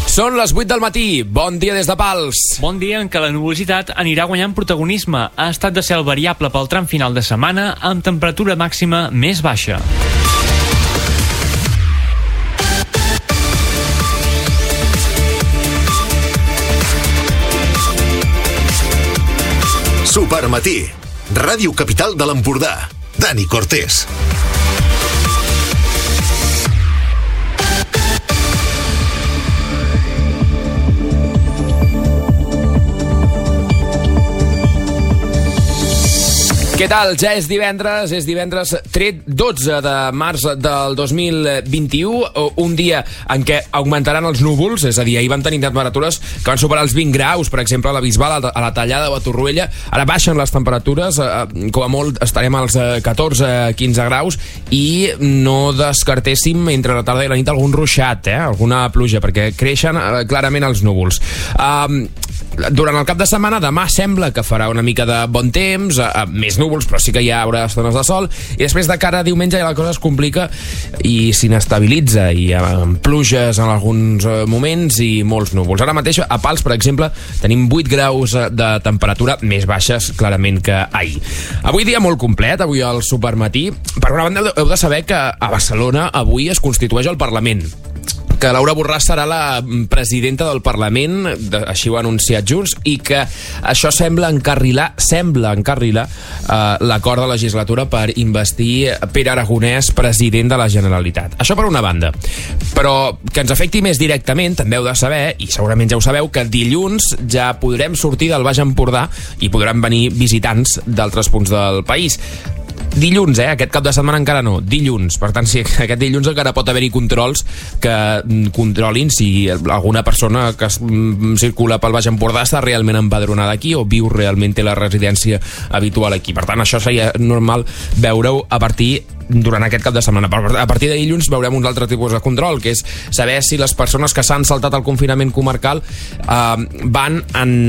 Són les 8 del matí. Bon dia des de Pals. Bon dia en què la nuvolositat anirà guanyant protagonisme. Ha estat de cel variable pel tram final de setmana amb temperatura màxima més baixa. Supermatí. Ràdio Capital de l'Empordà. Dani Cortés. Què tal? Ja és divendres 12 de març del 2021, un dia en què augmentaran els núvols, és a dir, ahir van tenir temperatures que van superar els 20 graus, per exemple, a la Bisbal, a la Tallada o a Torroella. Ara baixen les temperatures, com a molt estarem als 14-15 graus, i no descartéssim entre la tarda i la nit algun ruixat, alguna pluja, perquè creixen clarament els núvols. Durant el cap de setmana, demà sembla que farà una mica de bon temps, més núvols, però sí que hi haurà estones de sol, i després de cara a diumenge ja la cosa es complica i s'inestabilitza, i amb pluges en alguns moments i molts núvols. Ara mateix a Pals, per exemple, tenim 8 graus de temperatura, més baixes clarament que ahir. Avui dia molt complet, avui al Supermatí. Per una banda, heu de saber que a Barcelona avui es constitueix el Parlament, que Laura Borràs serà la presidenta del Parlament, així ho ha anunciat Junts, i que això sembla encarrilar l'acord de legislatura per investir Pere Aragonès president de la Generalitat. Això per una banda. Però que ens afecti més directament, també heu de saber, i segurament ja ho sabeu, que dilluns ja podrem sortir del Baix Empordà i podran venir visitants d'altres punts del país. Dilluns, aquest cap de setmana encara no, dilluns. Per tant, sí, aquest dilluns encara pot haver-hi controls que controlin si alguna persona que circula pel Baix Empordà està realment empadronada aquí o viu realment, té la residència habitual aquí. Per tant, això seria normal veure-ho durant aquest cap de setmana. A partir de dilluns veurem un altre tipus de control, que és saber si les persones que s'han saltat el confinament comarcal van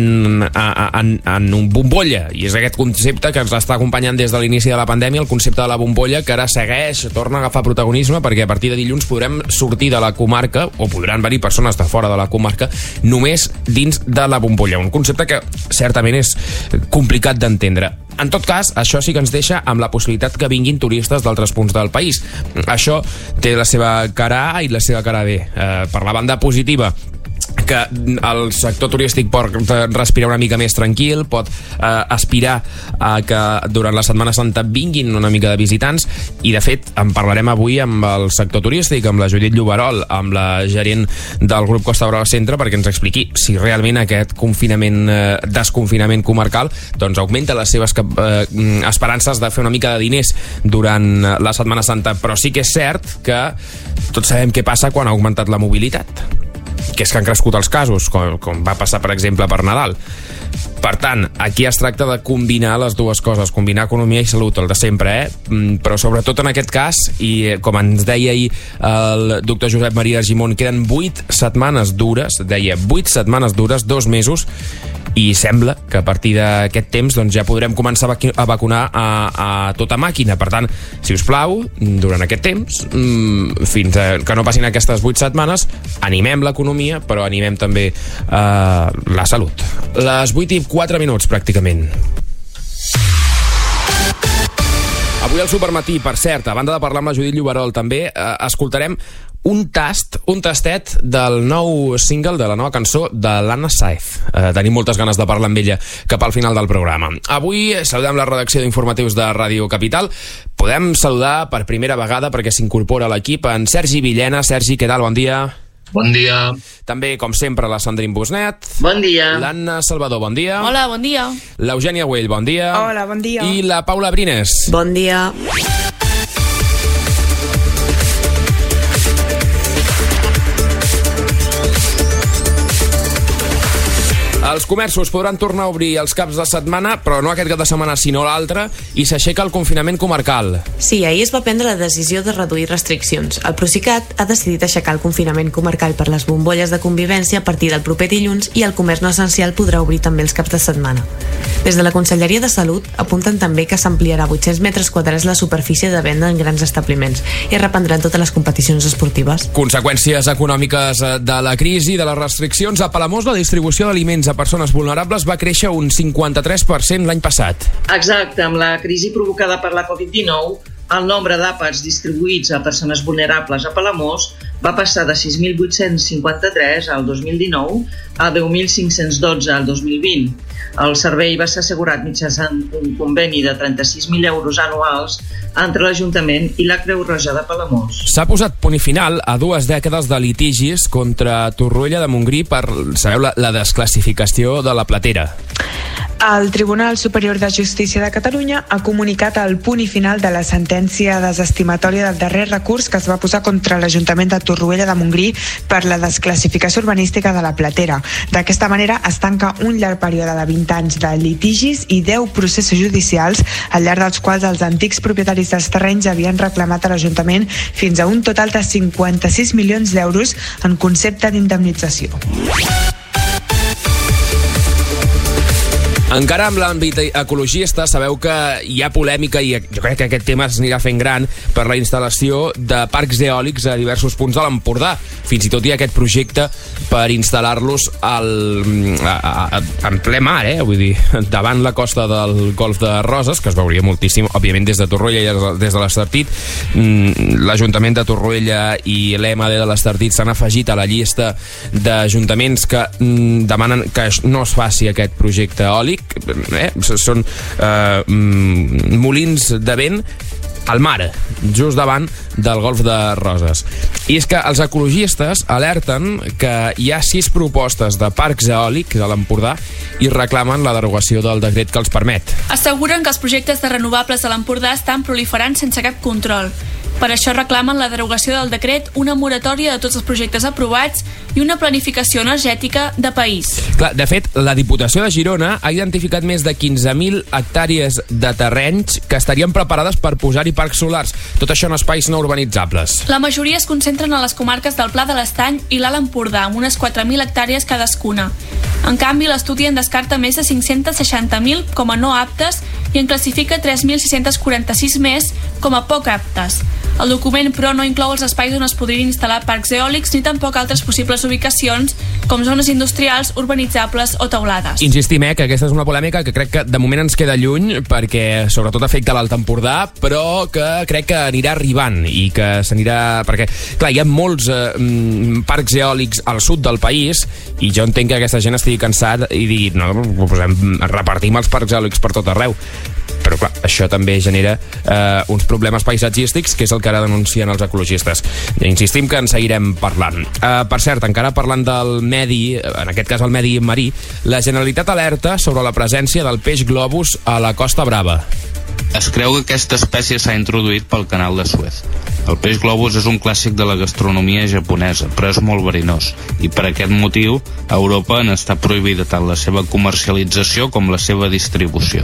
en un bombolla, i és aquest concepte que ens està acompanyant des de l'inici de la pandèmia, el concepte de la bombolla, que ara torna a agafar protagonisme, perquè a partir de dilluns podrem sortir de la comarca, o podran venir persones de fora de la comarca, només dins de la bombolla. Un concepte que certament és complicat d'entendre. En tot cas, això sí que ens deixa amb la possibilitat que vinguin turistes d'altres punts del país. Això té la seva cara A i la seva cara B. Per la banda positiva, que el sector turístic pot respirar una mica més tranquil, pot aspirar a que durant la Setmana Santa vinguin una mica de visitants, i de fet en parlarem avui amb el sector turístic, amb la Judit Lloberol, amb la gerent del grup Costa Brava Centre, perquè ens expliqui si realment aquest desconfinament comarcal doncs augmenta les seves esperances de fer una mica de diners durant la Setmana Santa. Però sí que és cert que tots sabem què passa quan ha augmentat la mobilitat, que és que han crescut els casos, com va passar, per exemple, per Nadal. Per tant, aquí es tracta de combinar les dues coses, combinar economia i salut, el de sempre, però sobretot en aquest cas, i com ens deia ahir el doctor Josep Maria Argimon, queden 8 setmanes dures, 2 mesos, i sembla que a partir d'aquest temps doncs, ja podrem començar a vacunar a tota màquina. Per tant, si us plau, durant aquest temps, fins que no passin aquestes 8 setmanes, animem l'economia, però animem també la salut. Les 8:04, pràcticament. Avui al Supermatí, per cert, a banda de parlar amb la Judit Lloberol, també escoltarem un tastet del nou single, de la nova cançó de l'Anna Sáez. Tenim moltes ganes de parlar amb ella cap al final del programa. Avui saludem la redacció d'informatius de Ràdio Capital. Podem saludar per primera vegada, perquè s'incorpora a l'equip, en Sergi Villena. Sergi, què tal? Bon dia. Bon dia. També, com sempre, la Sandrine Busnet. Bon dia. L'Anna Salvador, bon dia. Hola, bon dia. L'Eugènia Güell, bon dia. Hola, bon dia. I la Paula Brines. Bon dia. Els comerços podran tornar a obrir els caps de setmana, però no aquest cap de setmana, sinó l'altre, i s'aixeca el confinament comarcal. Sí, ahir es va prendre la decisió de reduir restriccions. El Procicat ha decidit aixecar el confinament comarcal per les bombolles de convivència a partir del proper dilluns i el comerç no essencial podrà obrir també els caps de setmana. Des de la Conselleria de Salut apunten també que s'ampliarà 800 metres quadrats la superfície de venda en grans establiments i es reprendran totes les competicions esportives. Conseqüències econòmiques de la crisi, de les restriccions. A Palamós, la distribució d'aliments a persones vulnerables va créixer un 53% l'any passat. Exacte, amb la crisi provocada per la Covid-19, el nombre d'àpats distribuïts a persones vulnerables a Palamós va passar de 6.853 al 2019 a 10.512 al 2020. El servei va ser assegurat mitjançant un conveni de 36.000 euros anuals entre l'Ajuntament i la Creu Roja de Palamós. S'ha posat punt i final a 2 dècades de litigis contra Torroella de Montgrí per, sabeu, la desclassificació de la platera. El Tribunal Superior de Justícia de Catalunya ha comunicat el punt i final de la sentència desestimatòria del darrer recurs que es va posar contra l'Ajuntament de Torroella de Montgrí per la desclassificació urbanística de la platera. D'aquesta manera es tanca un llarg període de 20 anys de litigis i 10 processos judicials al llarg dels quals els antics propietaris dels terrenys havien reclamat a l'Ajuntament fins a un total de 56 milions d'euros en concepte d'indemnització. Encara amb l'àmbit ecologista, sabeu que hi ha polèmica i jo crec que aquest tema s'anirà fent gran per la instal·lació de parcs eòlics a diversos punts de l'Empordà. Fins i tot hi ha aquest projecte per instal·lar-los en ple mar, vull dir, davant la costa del Golf de Roses, que es veuria moltíssim, òbviament des de Torroella i des de l'Estartit. L'Ajuntament de Torroella i l'EMAD de l'Estartit s'han afegit a la llista d'ajuntaments que demanen que no es faci aquest projecte eòlic. Són molins de vent al mar, just davant del Golf de Roses. I és que els ecologistes alerten que hi ha 6 propostes de parcs eòlics a l'Empordà i reclamen la derogació del decret que els permet. Asseguren que els projectes de renovables a l'Empordà estan proliferant sense cap control. Per això reclamen la derogació del decret, una moratòria de tots els projectes aprovats i una planificació energètica de país. Clar, de fet, la Diputació de Girona ha identificat més de 15.000 hectàrees de terrenys que estarien preparades per posar-hi parcs solars, tot això en espais no urbanitzables. La majoria es concentren a les comarques del Pla de l'Estany i l'Alt Empordà, amb unes 4.000 hectàrees cadascuna. En canvi, l'estudi en descarta més de 560.000 com a no aptes i en classifica 3.646 més com a poc aptes. El document, però, no inclou els espais on es podrien instal·lar parcs eòlics ni tampoc altres possibles ubicacions com zones industrials, urbanitzables o teulades. Insistim, que aquesta és una polèmica que crec que de moment ens queda lluny perquè sobretot afecta l'Alt Empordà, però que crec que anirà arribant i que s'anirà... Perquè, clar, hi ha molts parcs eòlics al sud del país i jo entenc que aquesta gent estigui cansat i digui, no, repartim els parcs eòlics per tot arreu. Però clar, això també genera uns problemes paisatgístics, que és el que ara denuncien els ecologistes. Insistim que en seguirem parlant. Per cert, encara parlant del medi, en aquest cas el medi marí, la Generalitat alerta sobre la presència del peix globus a la Costa Brava. Es creu que aquesta espècie s'ha introduït pel canal de Suez. El peix globus és un clàssic de la gastronomia japonesa, però és molt verinós, i per aquest motiu a Europa n'està prohibida tant la seva comercialització com la seva distribució.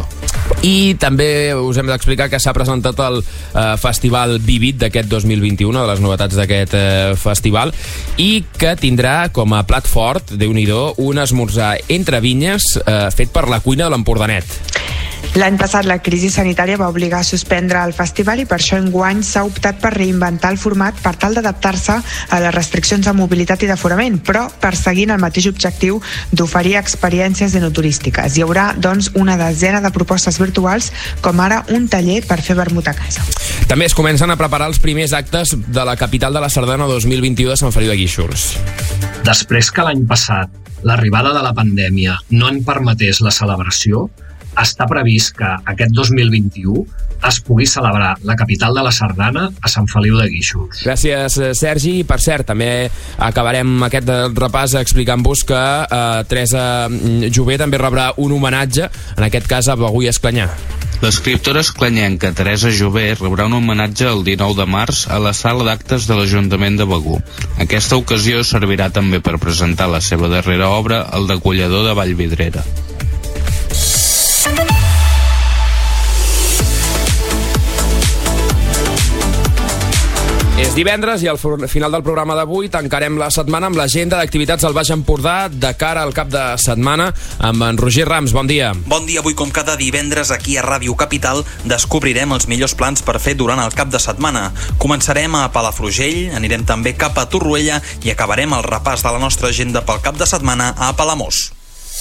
I també us hem d'explicar que s'ha presentat el Festival Vivit d'aquest 2021, una de les novetats d'aquest festival, i que tindrà com a plat fort, Déu-n'hi-do, un esmorzar entre vinyes fet per la cuina de l'Empordanet. L'any passat la crisi sanitària va obligar a suspendre el festival i per això enguany s'ha optat per reinventar el format per tal d'adaptar-se a les restriccions de mobilitat i d'aforament, però perseguint el mateix objectiu d'oferir experiències enoturístiques. Hi haurà, doncs, una desena de propostes virtuals, com ara un taller per fer vermut a casa. També es comencen a preparar els primers actes de la capital de la Sardana 2021 de Sant Feliu de Guíxols. Després que l'any passat l'arribada de la pandèmia no en permetés la celebració, està previst que aquest 2021 es pugui celebrar la capital de la Sardana a Sant Feliu de Guíxols. Gràcies, Sergi. Per cert, també acabarem aquest repàs explicant-vos que Teresa Jové també rebrà un homenatge, en aquest cas a Begur i Esclanyà. L'escriptora esclanyenca Teresa Jové rebrà un homenatge el 19 de març a la sala d'actes de l'Ajuntament de Begur. Aquesta ocasió servirà també per presentar la seva darrera obra, El degollador de Vallvidrera. És divendres i al final del programa d'avui tancarem la setmana amb l'agenda d'activitats al Baix Empordà de cara al cap de setmana amb en Roger Rams. Bon dia. Bon dia. Avui, com cada divendres, aquí a Ràdio Capital descobrirem els millors plans per fer durant el cap de setmana. Començarem a Palafrugell, anirem també cap a Torroella i acabarem el repàs de la nostra agenda pel cap de setmana a Palamós.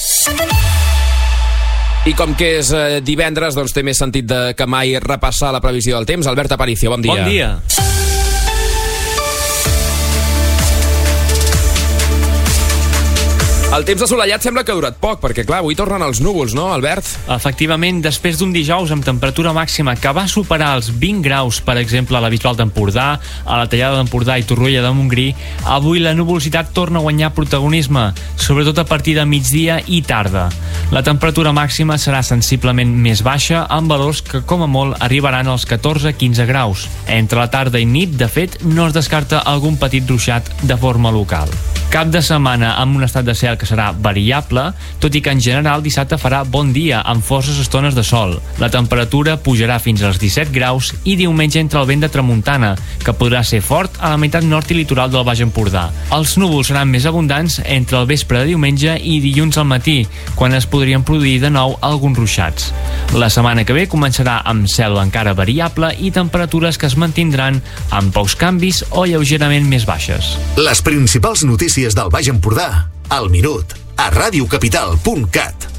I com que és divendres, doncs té més sentit que mai repassar la previsió del temps. Albert Aparicio, bon dia. Bon dia. El temps assolellat sembla que ha durat poc, perquè clar, avui tornen els núvols, no, Albert? Efectivament, després d'un dijous amb temperatura màxima que va superar els 20 graus, per exemple, a la Bisbal d'Empordà, a la Tallada d'Empordà i Torroella de Montgrí, avui la nuvolositat torna a guanyar protagonisme, sobretot a partir de migdia i tarda. La temperatura màxima serà sensiblement més baixa, amb valors que, com a molt, arribaran als 14-15 graus. Entre la tarda i nit, de fet, no es descarta algun petit ruixat de forma local. Cap de setmana amb un estat de cel que serà variable, tot i que en general dissabte farà bon dia amb forces estones de sol. La temperatura pujarà fins als 17 graus i diumenge entra el vent de tramuntana, que podrà ser fort a la meitat nord i litoral del Baix Empordà. Els núvols seran més abundants entre el vespre de diumenge i dilluns al matí, quan es podrien produir de nou alguns ruixats. La setmana que ve començarà amb cel encara variable i temperatures que es mantindran amb pocs canvis o lleugerament més baixes. Les principals notícies del Baix Empordà al minut a radiocapital.cat.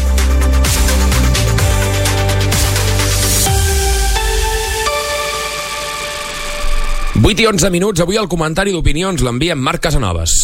Vuit i 11 minuts. Avui el comentari d'opinions l'envia Marc Casanovas.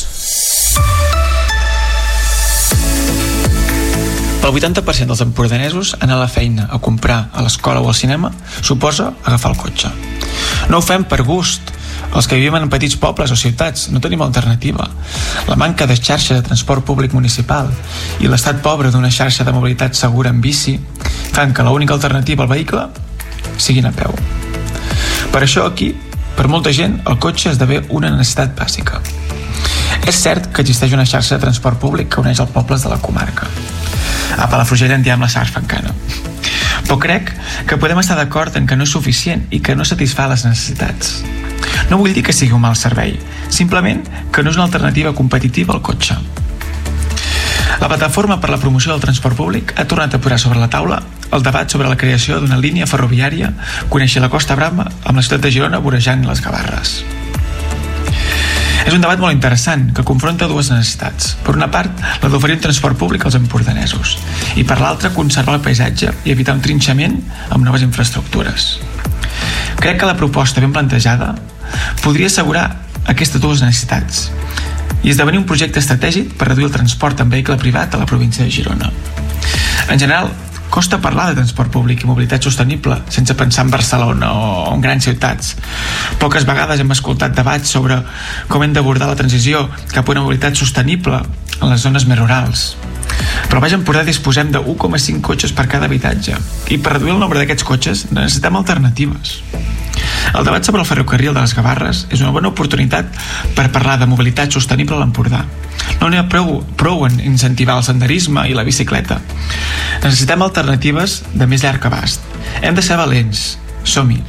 El 80% dels empordanesos anar a la feina, a comprar, a l'escola o al cinema suposa agafar el cotxe. No ho fem per gust. Els que vivim en petits pobles o ciutats no tenim alternativa. La manca de xarxa de transport públic municipal i l'estat pobre d'una xarxa de mobilitat segura en bici fan que l'única alternativa al vehicle siguin a peu. Per això aquí, per molta gent, el cotxe esdevé una necessitat bàsica. És cert que existeix una xarxa de transport públic que uneix els pobles de la comarca. A Palafrugell en diem la Sarfancana. Però crec que podem estar d'acord en que no és suficient i que no satisfà les necessitats. No vull dir que sigui un mal servei, simplement que no és una alternativa competitiva al cotxe. La plataforma per la promoció del transport públic ha tornat a posar sobre la taula el debat sobre la creació d'una línia ferroviària que uneixi la Costa Brava amb la ciutat de Girona vorejant les Gavarres. És un debat molt interessant que confronta dues necessitats. Per una part, la d'oferir un transport públic als empordanesos i per l'altra, conservar el paisatge i evitar un trinxament amb noves infraestructures. Crec que la proposta ben plantejada podria assegurar aquestes dues necessitats i esdevenir un projecte estratègic per reduir el transport en vehicle privat a la província de Girona. En general, costa parlar de transport públic i mobilitat sostenible sense pensar en Barcelona o en grans ciutats. Poques vegades hem escoltat debats sobre com hem d'abordar la transició cap a una mobilitat sostenible en les zones més rurals. Però al Baix Empordà disposem de 1,5 cotxes per cada habitatge i per reduir el nombre d'aquests cotxes necessitem alternatives. El debat sobre el ferrocarril de les Gavarres és una bona oportunitat per parlar de mobilitat sostenible a l'Empordà. No n'hi ha prou en incentivar el senderisme i la bicicleta. Necessitem alternatives de més llarg abast. Hem de ser valents. Som-hi.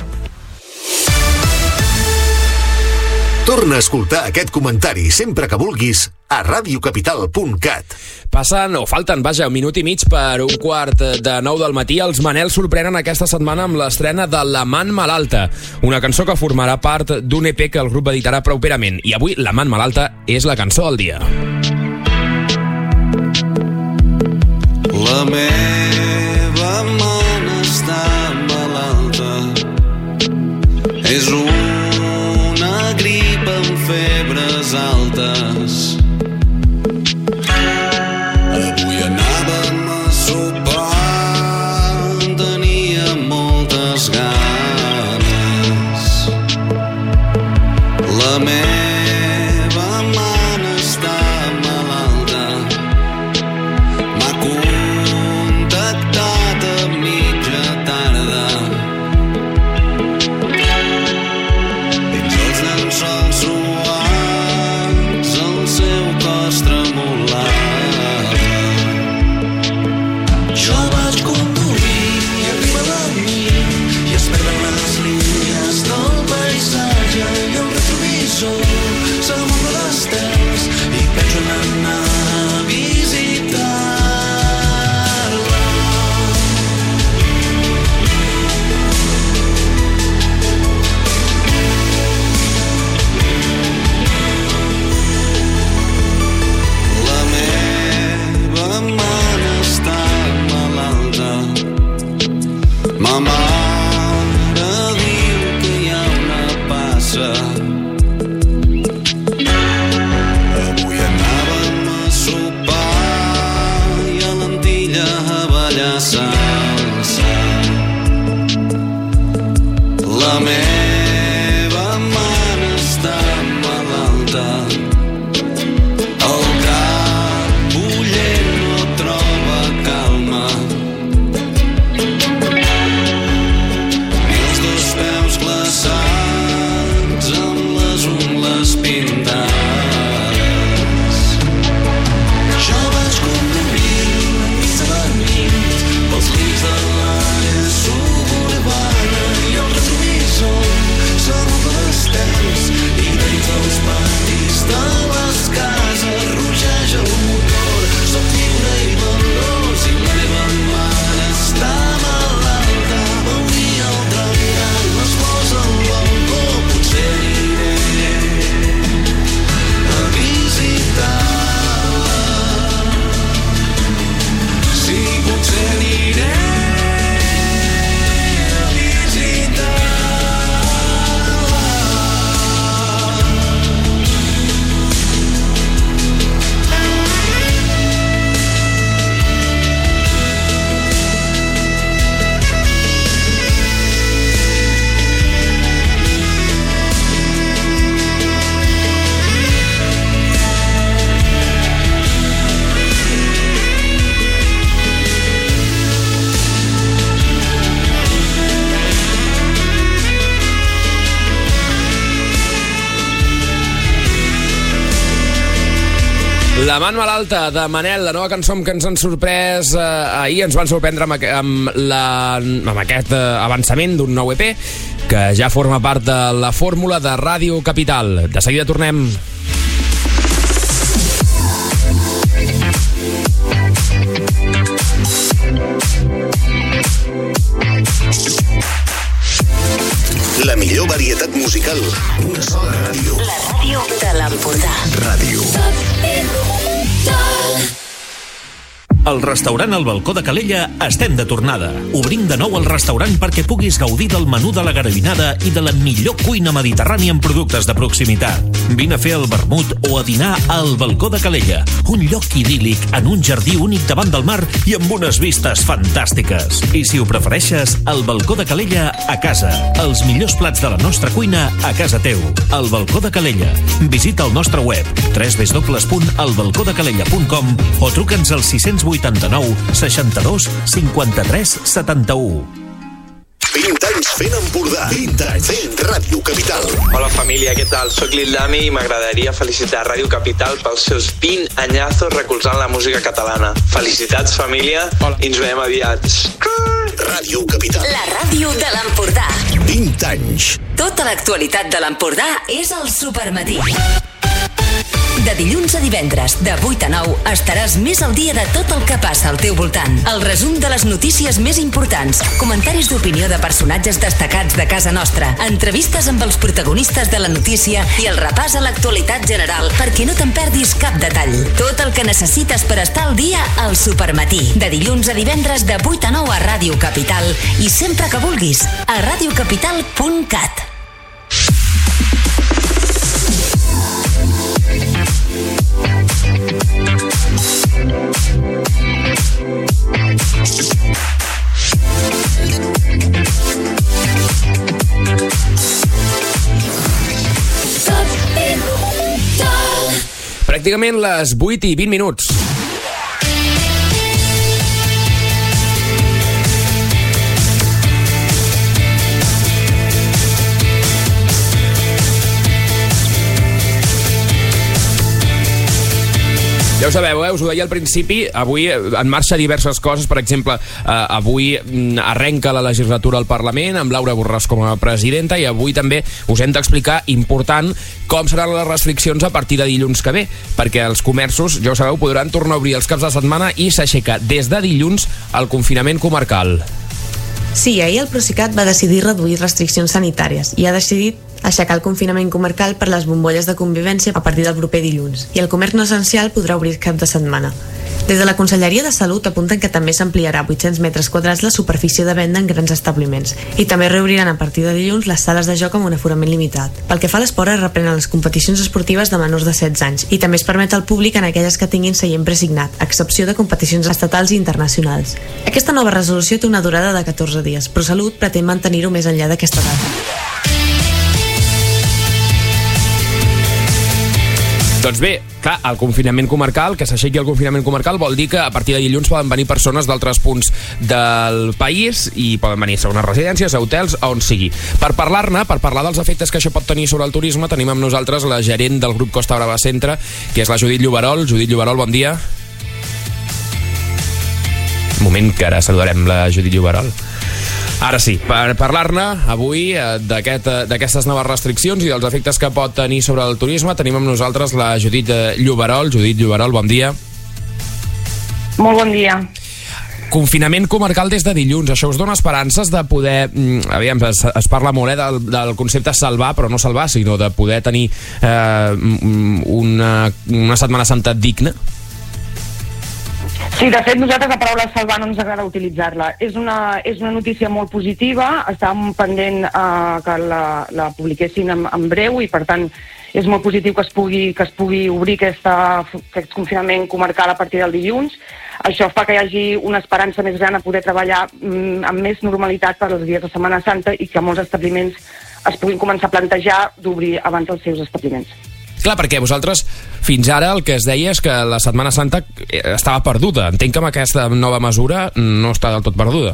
Torna a escoltar aquest comentari sempre que vulguis a radiocapital.cat. Passen, o falten, vaja, un minut i mig per 8:45 del matí. Els Manel sorprenen aquesta setmana amb l'estrena de L'amant malalta, una cançó que formarà part d'un EP que el grup editarà properament. I avui L'amant malalta és la cançó del dia. La meva amant està malalta. És una grip amb febres altes. Avui anàvem a sopar, tenia moltes ganes. La meva amant està malalta. M'ha contactat a mitja tarda. estels i penso en anar a visitar-la. La meva mare està malalta. Ma mare diu que hi ha una passa. Avui anàvem a sopar i a l'Antilla a ballar salsa. La meva mare està malalta. El cap bullent no troba calma. Els dos peus glaçats amb les ungles pintades. Jo vaig conduint enmig de la nit pels límits de l'àrea suburbana i el retrovisor s'aboca d'estels i dins dels patis de les cases rugeix el motor. Soc lliure i veloç i la meva mare està malalta. Veuria el tramviat, les flors al balcó, potser aniré a visitar-la. Sí, potser aniré a visitar-la. La Man malalta de Manel, la nova cançó que ens han sorprès ahir, ens van sorprendre amb aquest avançament d'un nou EP que ja forma part de la fórmula de Ràdio Capital. De seguida tornem. La millor varietat musical. Una sola ràdio. La ràdio de l'Empordà. Ràdio. Al restaurant El Balcó de Calella estem de tornada. Obrim de nou el restaurant perquè puguis gaudir del menú de la garbinada i de la millor cuina mediterrània amb productes de proximitat. Vine a fer el vermut o a dinar al Balcó de Calella, un lloc idíl·lic en un jardí únic davant del mar i amb unes vistes fantàstiques. I si ho prefereixes, el Balcó de Calella a casa. Els millors plats de la nostra cuina a casa teu. El Balcó de Calella. Visita el nostre web www.elbalcodecalella.com o truca'ns al 689 62 53 71. 20 anys fent Empordà. 20 anys fent Ràdio Capital. Hola família, què tal? Soc Lil Dami i m'agradaria felicitar Ràdio Capital pels seus 20 anyazos recolzant la música catalana. Felicitats família. Hola. I ens veiem aviat. Ràdio Capital. La ràdio de l'Empordà. 20 anys. Tota l'actualitat de l'Empordà és al Supermatí. De dilluns a divendres, de 8 a 9, estaràs més al dia de tot el que passa al teu voltant. El resum de les notícies més importants, comentaris d'opinió de personatges destacats de casa nostra, entrevistes amb els protagonistes de la notícia i el repàs a l'actualitat general perquè no te'n perdis cap detall. Tot el que necessites per estar al dia al Supermatí. De dilluns a divendres, de 8 a 9 a Ràdio Capital i sempre que vulguis a radiocapital.cat. Pràcticament les 8 i 20 minuts. Ja ho sabeu, us ho deia al principi, avui en marxa diverses coses, per exemple, avui arrenca la legislatura al Parlament amb Laura Borràs com a presidenta i avui també us hem d'explicar, important, com seran les restriccions a partir de dilluns que ve, perquè els comerços, ja ho sabeu, podran tornar a obrir els caps de setmana i s'aixeca des de dilluns el confinament comarcal. Sí, ahir el Procicat va decidir reduir restriccions sanitàries i ha decidit aixecar el confinament comarcal per les bombolles de convivència a partir del proper dilluns i el comerç no essencial podrà obrir cap de setmana. Des de la Conselleria de Salut apunten que també s'ampliarà a 800 metres quadrats la superfície de venda en grans establiments i també reobriran a partir de dilluns les sales de joc amb un aforament limitat. Pel que fa a l'esport, es reprenen les competicions esportives de menors de 16 anys i també es permet al públic en aquelles que tinguin seient presignat, a excepció de competicions estatals i internacionals. Aquesta nova resolució té una durada de 14 dies, però Salut pretén mantenir-ho més enllà d'aquesta data. Doncs bé, clar, el confinament comarcal, que s'aixequi el confinament comarcal, vol dir que a partir de dilluns poden venir persones d'altres punts del país i poden venir a unes residències, a hotels, a on sigui. Per parlar dels efectes que això pot tenir sobre el turisme, tenim amb nosaltres la gerent del grup Costa Brava Centre, que és la Judit Lloberol. Judit Lloberol, bon dia. Un moment, que ara saludarem la Judit Lloberol. Ara sí, per parlar-ne avui d'aquestes noves restriccions i dels efectes que pot tenir sobre el turisme, tenim amb nosaltres la Judit Lloberol. Judit Lloberol, bon dia. Molt bon dia. Confinament comarcal des de dilluns, això us dona esperances de poder, aviam, es parla molt del concepte salvar, però no salvar, sinó de poder tenir una Setmana Santa digna? Sí, de fet, nosaltres la paraula salvar no ens agrada utilitzar-la. És una notícia molt positiva, estàvem pendent que la publiquessin en breu i, per tant, és molt positiu que es pugui obrir aquest confinament comarcal a partir del dilluns. Això fa que hi hagi una esperança més gran a poder treballar amb més normalitat per als dies de Setmana Santa i que molts establiments es puguin començar a plantejar d'obrir abans els seus establiments. Clar, perquè vosaltres fins ara el que es deia és que la Setmana Santa estava perduda. Entenc que amb aquesta nova mesura no està del tot perduda.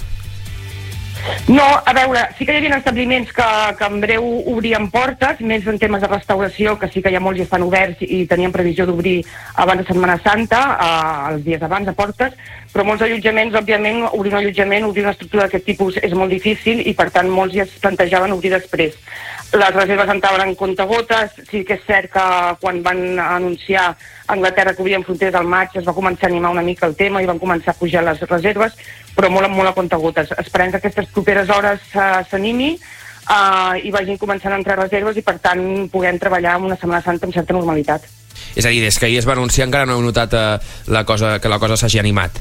No, a veure, sí que hi havia establiments que en breu obrien portes, més en temes de restauració, que sí que ja molts ja estan oberts i tenien previsió d'obrir abans de Setmana Santa, els dies abans de portes, però molts allotjaments, òbviament, obrir un allotjament, obrir una estructura d'aquest tipus és molt difícil i, per tant, molts ja es plantejaven obrir després. Les reserves entraven en comptagotes, sí que és cert que quan van anunciar a Anglaterra que obrien fronteres al maig es va començar a animar una mica el tema i van començar a pujar les reserves, però molt a comptagotes. Esperem que aquestes properes hores s'animi i vagin començant a entrar reserves i, per tant, puguem treballar en una Setmana Santa amb certa normalitat. És a dir, des que ahir es va anunciar encara no heu notat que la cosa s'hagi animat?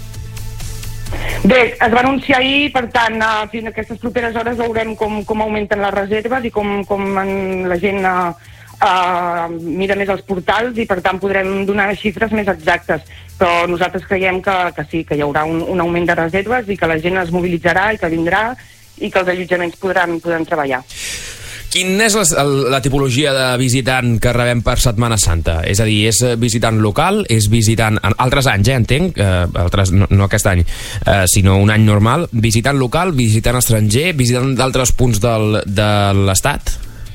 Bé, es va anunciar ahir, per tant, fins a aquestes properes hores veurem com augmenten les reserves i com la gent mira més els portals i, per tant, podrem donar xifres més exactes. Però nosaltres creiem que sí, que hi haurà un augment de reserves i que la gent es mobilitzarà i que vindrà i que els allotjaments podran treballar. Quina és la tipologia de visitant que rebem per Setmana Santa? És a dir, és visitant local, és visitant... Altres anys, entenc, altres, no aquest any, sinó un any normal. Visitant local, visitant estranger, visitant d'altres punts de l'Estat?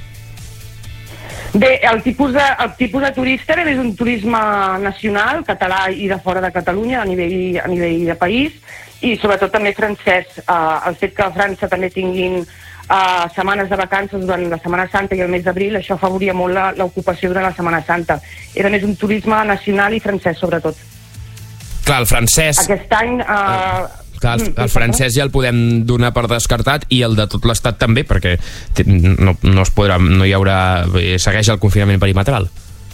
Bé, el tipus de turista és un turisme nacional, català i de fora de Catalunya, a nivell de país, i sobretot també francès. El fet que a França també tinguin setmanes de vacances durant la Setmana Santa i el mes d'abril, això afavoria molt l'ocupació durant la Setmana Santa. Era més un turisme nacional i francès, sobretot. Clar, el francès... Aquest any... Clar, el francès ja el podem donar per descartat i el de tot l'Estat també, perquè no hi haurà... segueix el confinament perimetral.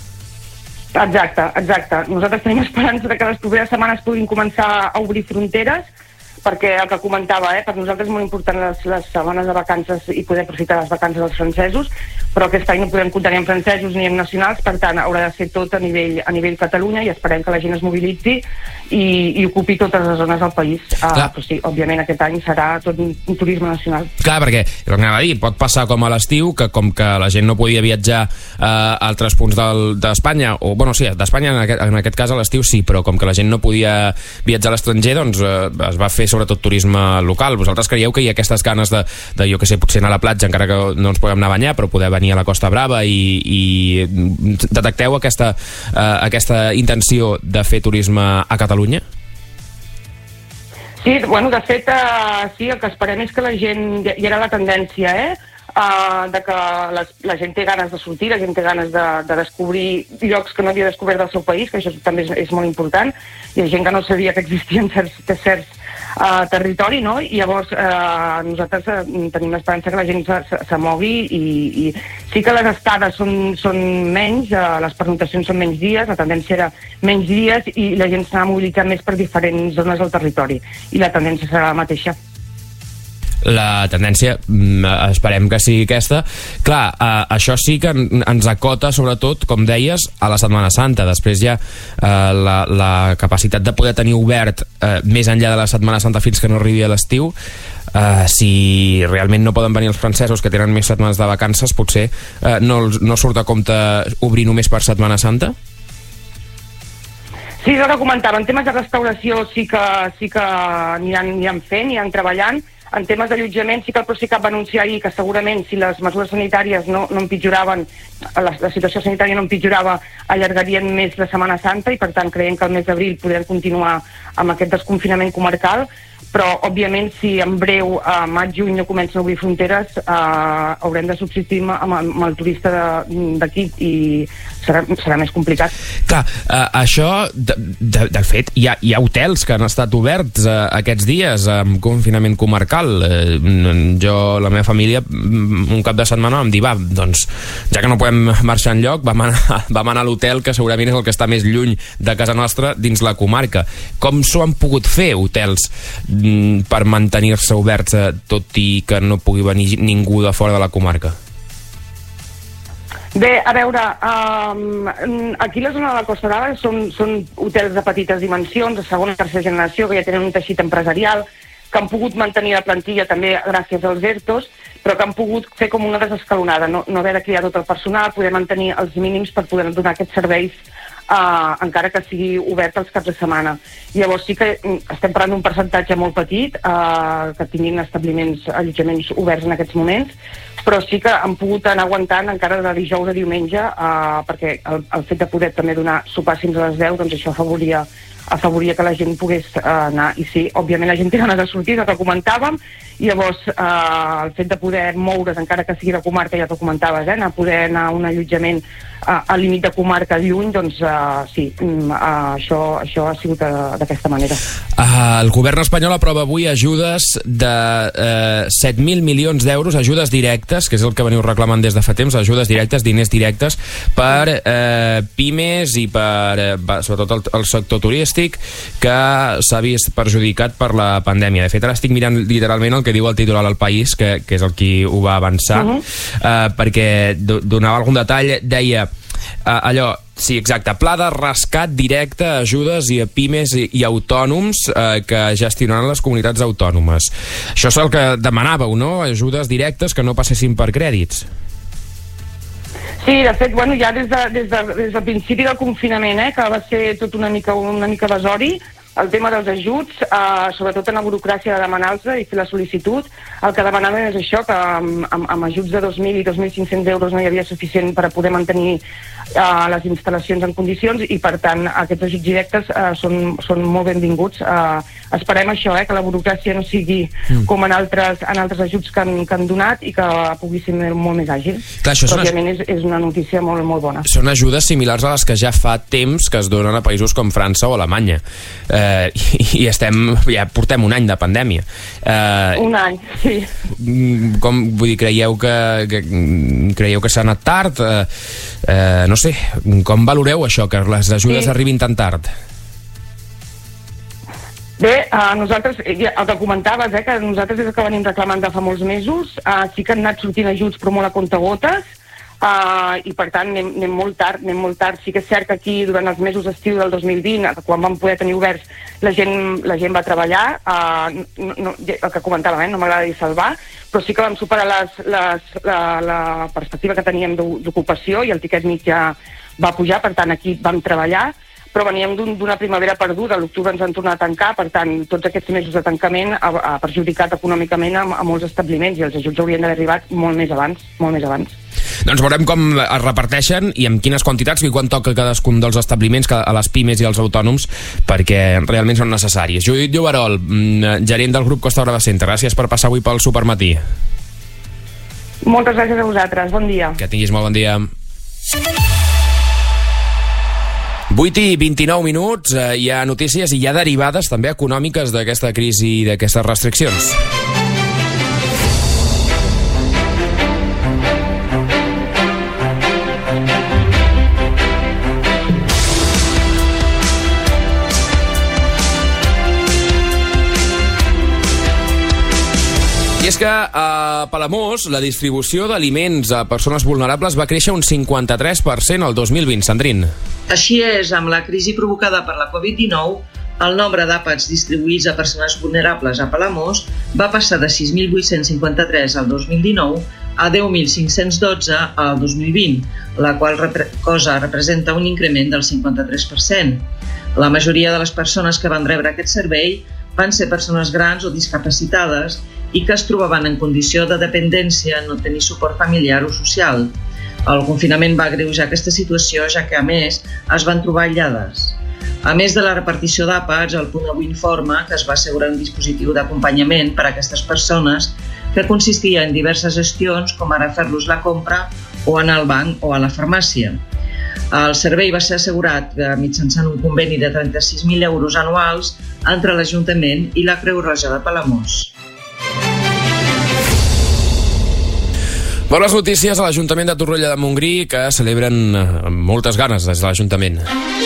Exacte. Nosaltres tenim esperança que les properes setmanes puguin començar a obrir fronteres, perquè el que comentava, per nosaltres és molt important les setmanes de vacances i poder aprofitar les vacances dels francesos, però aquest any no podem comptar ni amb francesos ni amb nacionals, per tant haurà de ser tot a nivell Catalunya i esperem que la gent es mobilitzi i ocupi totes les zones del país. Però sí, òbviament aquest any serà tot un turisme nacional. Clar, perquè, el que anava a dir, pot passar com a l'estiu, que com que la gent no podia viatjar a altres punts d'Espanya, o bueno, sí, d'Espanya en aquest cas a l'estiu sí, però com que la gent no podia viatjar a l'estranger, doncs es va fer sobretot turisme local. Vosaltres creieu que hi ha aquestes ganes de jo que sé, potser anar a la platja, encara que no ens podem anar a banyar, però poder venir tenir a la Costa Brava i detecteu aquesta intenció de fer turisme a Catalunya? Sí, bueno, de fet, sí, el que esperem és que la gent, ja era la tendència, de que la gent té ganes de sortir, la gent té ganes de descobrir llocs que no havia descobert del seu país, que això també és molt important, i la gent que no sabia que existien certs territori, no? I llavors nosaltres tenim l'esperança que la gent se mogui i sí que les estades són menys, les pernotacions són menys dies, la tendència era menys dies i la gent s'ha mobilitzat més per diferents zones del territori i la tendència serà la mateixa. La tendència, esperem que sigui aquesta. Clar, això sí que ens acota, sobretot, com deies, a la Setmana Santa. Després ja la capacitat de poder tenir obert més enllà de la Setmana Santa fins que no arribi a l'estiu, si realment no poden venir els francesos que tenen més setmanes de vacances, potser no surt a compte obrir només per Setmana Santa? Sí, jo que comentava, en temes de restauració sí que aniran fent, aniran treballant. En temes d'allotjament sí que el Procicat va anunciar ahir que segurament si les mesures sanitàries no empitjoraven, la situació sanitària no empitjorava, allargarien més la Setmana Santa i per tant creiem que el mes d'abril podrem continuar amb aquest desconfinament comarcal, però òbviament si en breu maig-juny no comencen a obrir fronteres haurem de subsistir amb el turista d'aquí i serà més complicat. Clar, això de fet hi ha hotels que han estat oberts aquests dies amb confinament comarcal. La meva família un cap de setmana vam dir, doncs ja que no podem marxar enlloc, vam anar a l'hotel que segurament és el que està més lluny de casa nostra dins la comarca. Com s'ho han pogut fer hotels per mantenir-se oberts tot i que no pugui venir ningú de fora de la comarca? Bé, a veure, aquí la zona de la Costa Brava són hotels de petites dimensions, de segona i tercera generació, que ja tenen un teixit empresarial, que han pogut mantenir la plantilla també gràcies als ERTOs, però que han pogut fer com una desescalonada, no haver de criar tot el personal, poder mantenir els mínims per poder donar aquests serveis encara que sigui obert els caps de setmana. Llavors sí que estem parlant d'un percentatge molt petit que tinguin allotjaments oberts en aquests moments, però sí que han pogut anar aguantant encara de dijous a diumenge perquè el fet de poder també donar sopars fins a les 10, doncs això afavoria que la gent pogués anar. I sí, òbviament la gent té ganes de sortir, que comentàvem, i llavors el fet de poder moure's, encara que sigui de comarca, ja t'ho comentaves, poder anar a un allotjament al límit de comarca lluny, doncs sí, això ha sigut d'aquesta manera. El govern espanyol aprova avui ajudes de 7.000 milions d'euros, ajudes directes, que és el que veniu reclamant des de fa temps, ajudes directes, diners directes, per pimes i per sobretot el sector turístic que s'ha vist perjudicat per la pandèmia. De fet, ara estic mirant literalment el que diu el titular al País, que és el qui ho va avançar, perquè donava algun detall, deia allò, sí, exacte, pla de rescat directe, ajudes i a pimes i autònoms que gestionaran les comunitats autònomes. Això és el que demanàveu, no? Ajudes directes que no passessin per crèdits. Sí, de fet, bueno, ja des del principi del confinament, que va ser tot una mica desori, el tema dels ajuts, sobretot en la burocràcia de demanar-los i fer la sol·licitud, el que demanàvem és això, que amb ajuts de 2.000 i 2.500 euros no hi havia suficient per a poder mantenir les instal·lacions en condicions i, per tant, aquests ajuts directes són molt benvinguts. Esperem això, que la burocràcia no sigui com en altres ajuts que han donat i que pugui ser molt més àgil. Clar, però, òbviament, és una notícia molt, molt bona. Són ajudes similars a les que ja fa temps que es donen a països com França o Alemanya. I ja portem un any de pandèmia. Un any, sí. Vull dir, creieu que s'ha anat tard? No sé, com valoreu això, que les ajudes arribin tan tard? Bé, nosaltres, el que comentaves, que nosaltres és el que venim reclamant de fa molts mesos, sí que han anat sortint ajuts però molt a comptagotes, i per tant anem molt tard. Sí que és cert que aquí durant els mesos d'estiu del 2020, quan vam poder tenir oberts, la gent va treballar, el que comentàvem, no m'agrada dir salvar, però sí que vam superar la perspectiva que teníem d'ocupació i el tiquet mitjà va pujar, per tant aquí vam treballar, però veníem d'una primavera perduda, a l'octubre ens han tornat a tancar, per tant, tots aquests mesos de tancament ha perjudicat econòmicament a molts establiments i els ajuts haurien d'haver arribat molt més abans. Doncs veurem com es reparteixen i amb quines quantitats i quan toca cadascun dels establiments, a les pimes i als autònoms, perquè realment són necessaris. Judit Lloberol, gerent del grup Costa Brava Centre, gràcies per passar avui pel Supermatí. Moltes gràcies a vosaltres, bon dia. Que tinguis molt bon dia. 8:29, hi ha notícies i hi ha derivades també econòmiques d'aquesta crisi i d'aquestes restriccions. I és que a Palamós la distribució d'aliments a persones vulnerables va créixer un 53% el 2020. Sandrín. Així és, amb la crisi provocada per la Covid-19, el nombre d'àpats distribuïts a persones vulnerables a Palamós va passar de 6.853 al 2019 a 10.512 al 2020, la qual cosa representa un increment del 53%. La majoria de les persones que van rebre aquest servei van ser persones grans o discapacitades i que es trobaven en condició de dependència, no tenir suport familiar o social. El confinament va agreujar aquesta situació, ja que, a més, es van trobar aïllades. A més de la repartició d'àpats, el Punt Avui informa que es va assegurar un dispositiu d'acompanyament per a aquestes persones que consistia en diverses gestions, com ara fer-los la compra o anar al banc o a la farmàcia. El servei va ser assegurat mitjançant un conveni de 36.000 euros anuals entre l'Ajuntament i la Creu Roja de Palamós. Bones notícies a l'Ajuntament de Torroella de Montgrí, que celebren amb moltes ganes des de l'Ajuntament.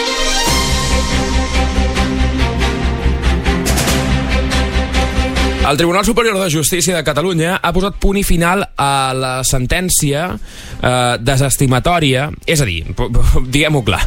El Tribunal Superior de Justícia de Catalunya ha posat punt i final a la sentència desestimatòria, és a dir, diguem-ho clar,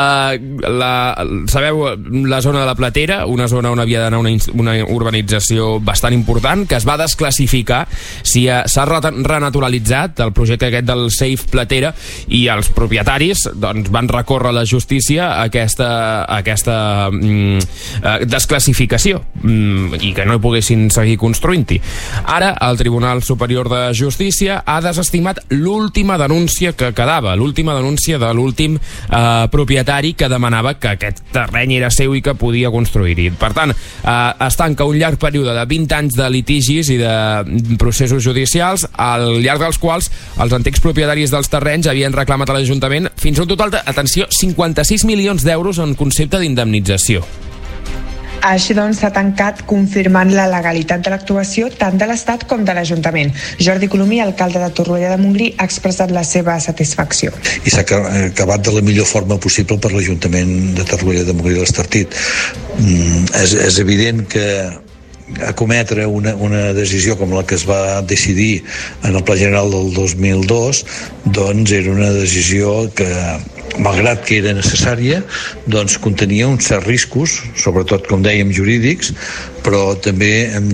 sabeu la zona de la Platera, una zona on havia d'anar una urbanització bastant important, que es va desclassificar, s'ha renaturalitzat el projecte aquest del Safe Platera i els propietaris doncs, van recórrer a la justícia aquesta desclassificació i que no hi poguessin seguir construint-hi. Ara, el Tribunal Superior de Justícia ha desestimat l'última denúncia que quedava, l'última denúncia de l'últim propietari que demanava que aquest terreny era seu i que podia construir-hi. Per tant, es tanca un llarg període de 20 anys de litigis i de processos judicials, al llarg dels quals els antics propietaris dels terrenys havien reclamat a l'Ajuntament fins a un total de, atenció, 56 milions d'euros en concepte d'indemnització. Així doncs, s'ha tancat confirmant la legalitat de l'actuació tant de l'Estat com de l'Ajuntament. Jordi Colomí, alcalde de Torroella de Montgrí, ha expressat la seva satisfacció. I s'ha acabat de la millor forma possible per l'Ajuntament de Torroella de Montgrí l'Estartit. És evident que acometre una decisió com la que es va decidir en el Pla General del 2002 doncs era una decisió que, malgrat que era necessària, doncs contenia uns certs riscos, sobretot, com dèiem, jurídics, però també hem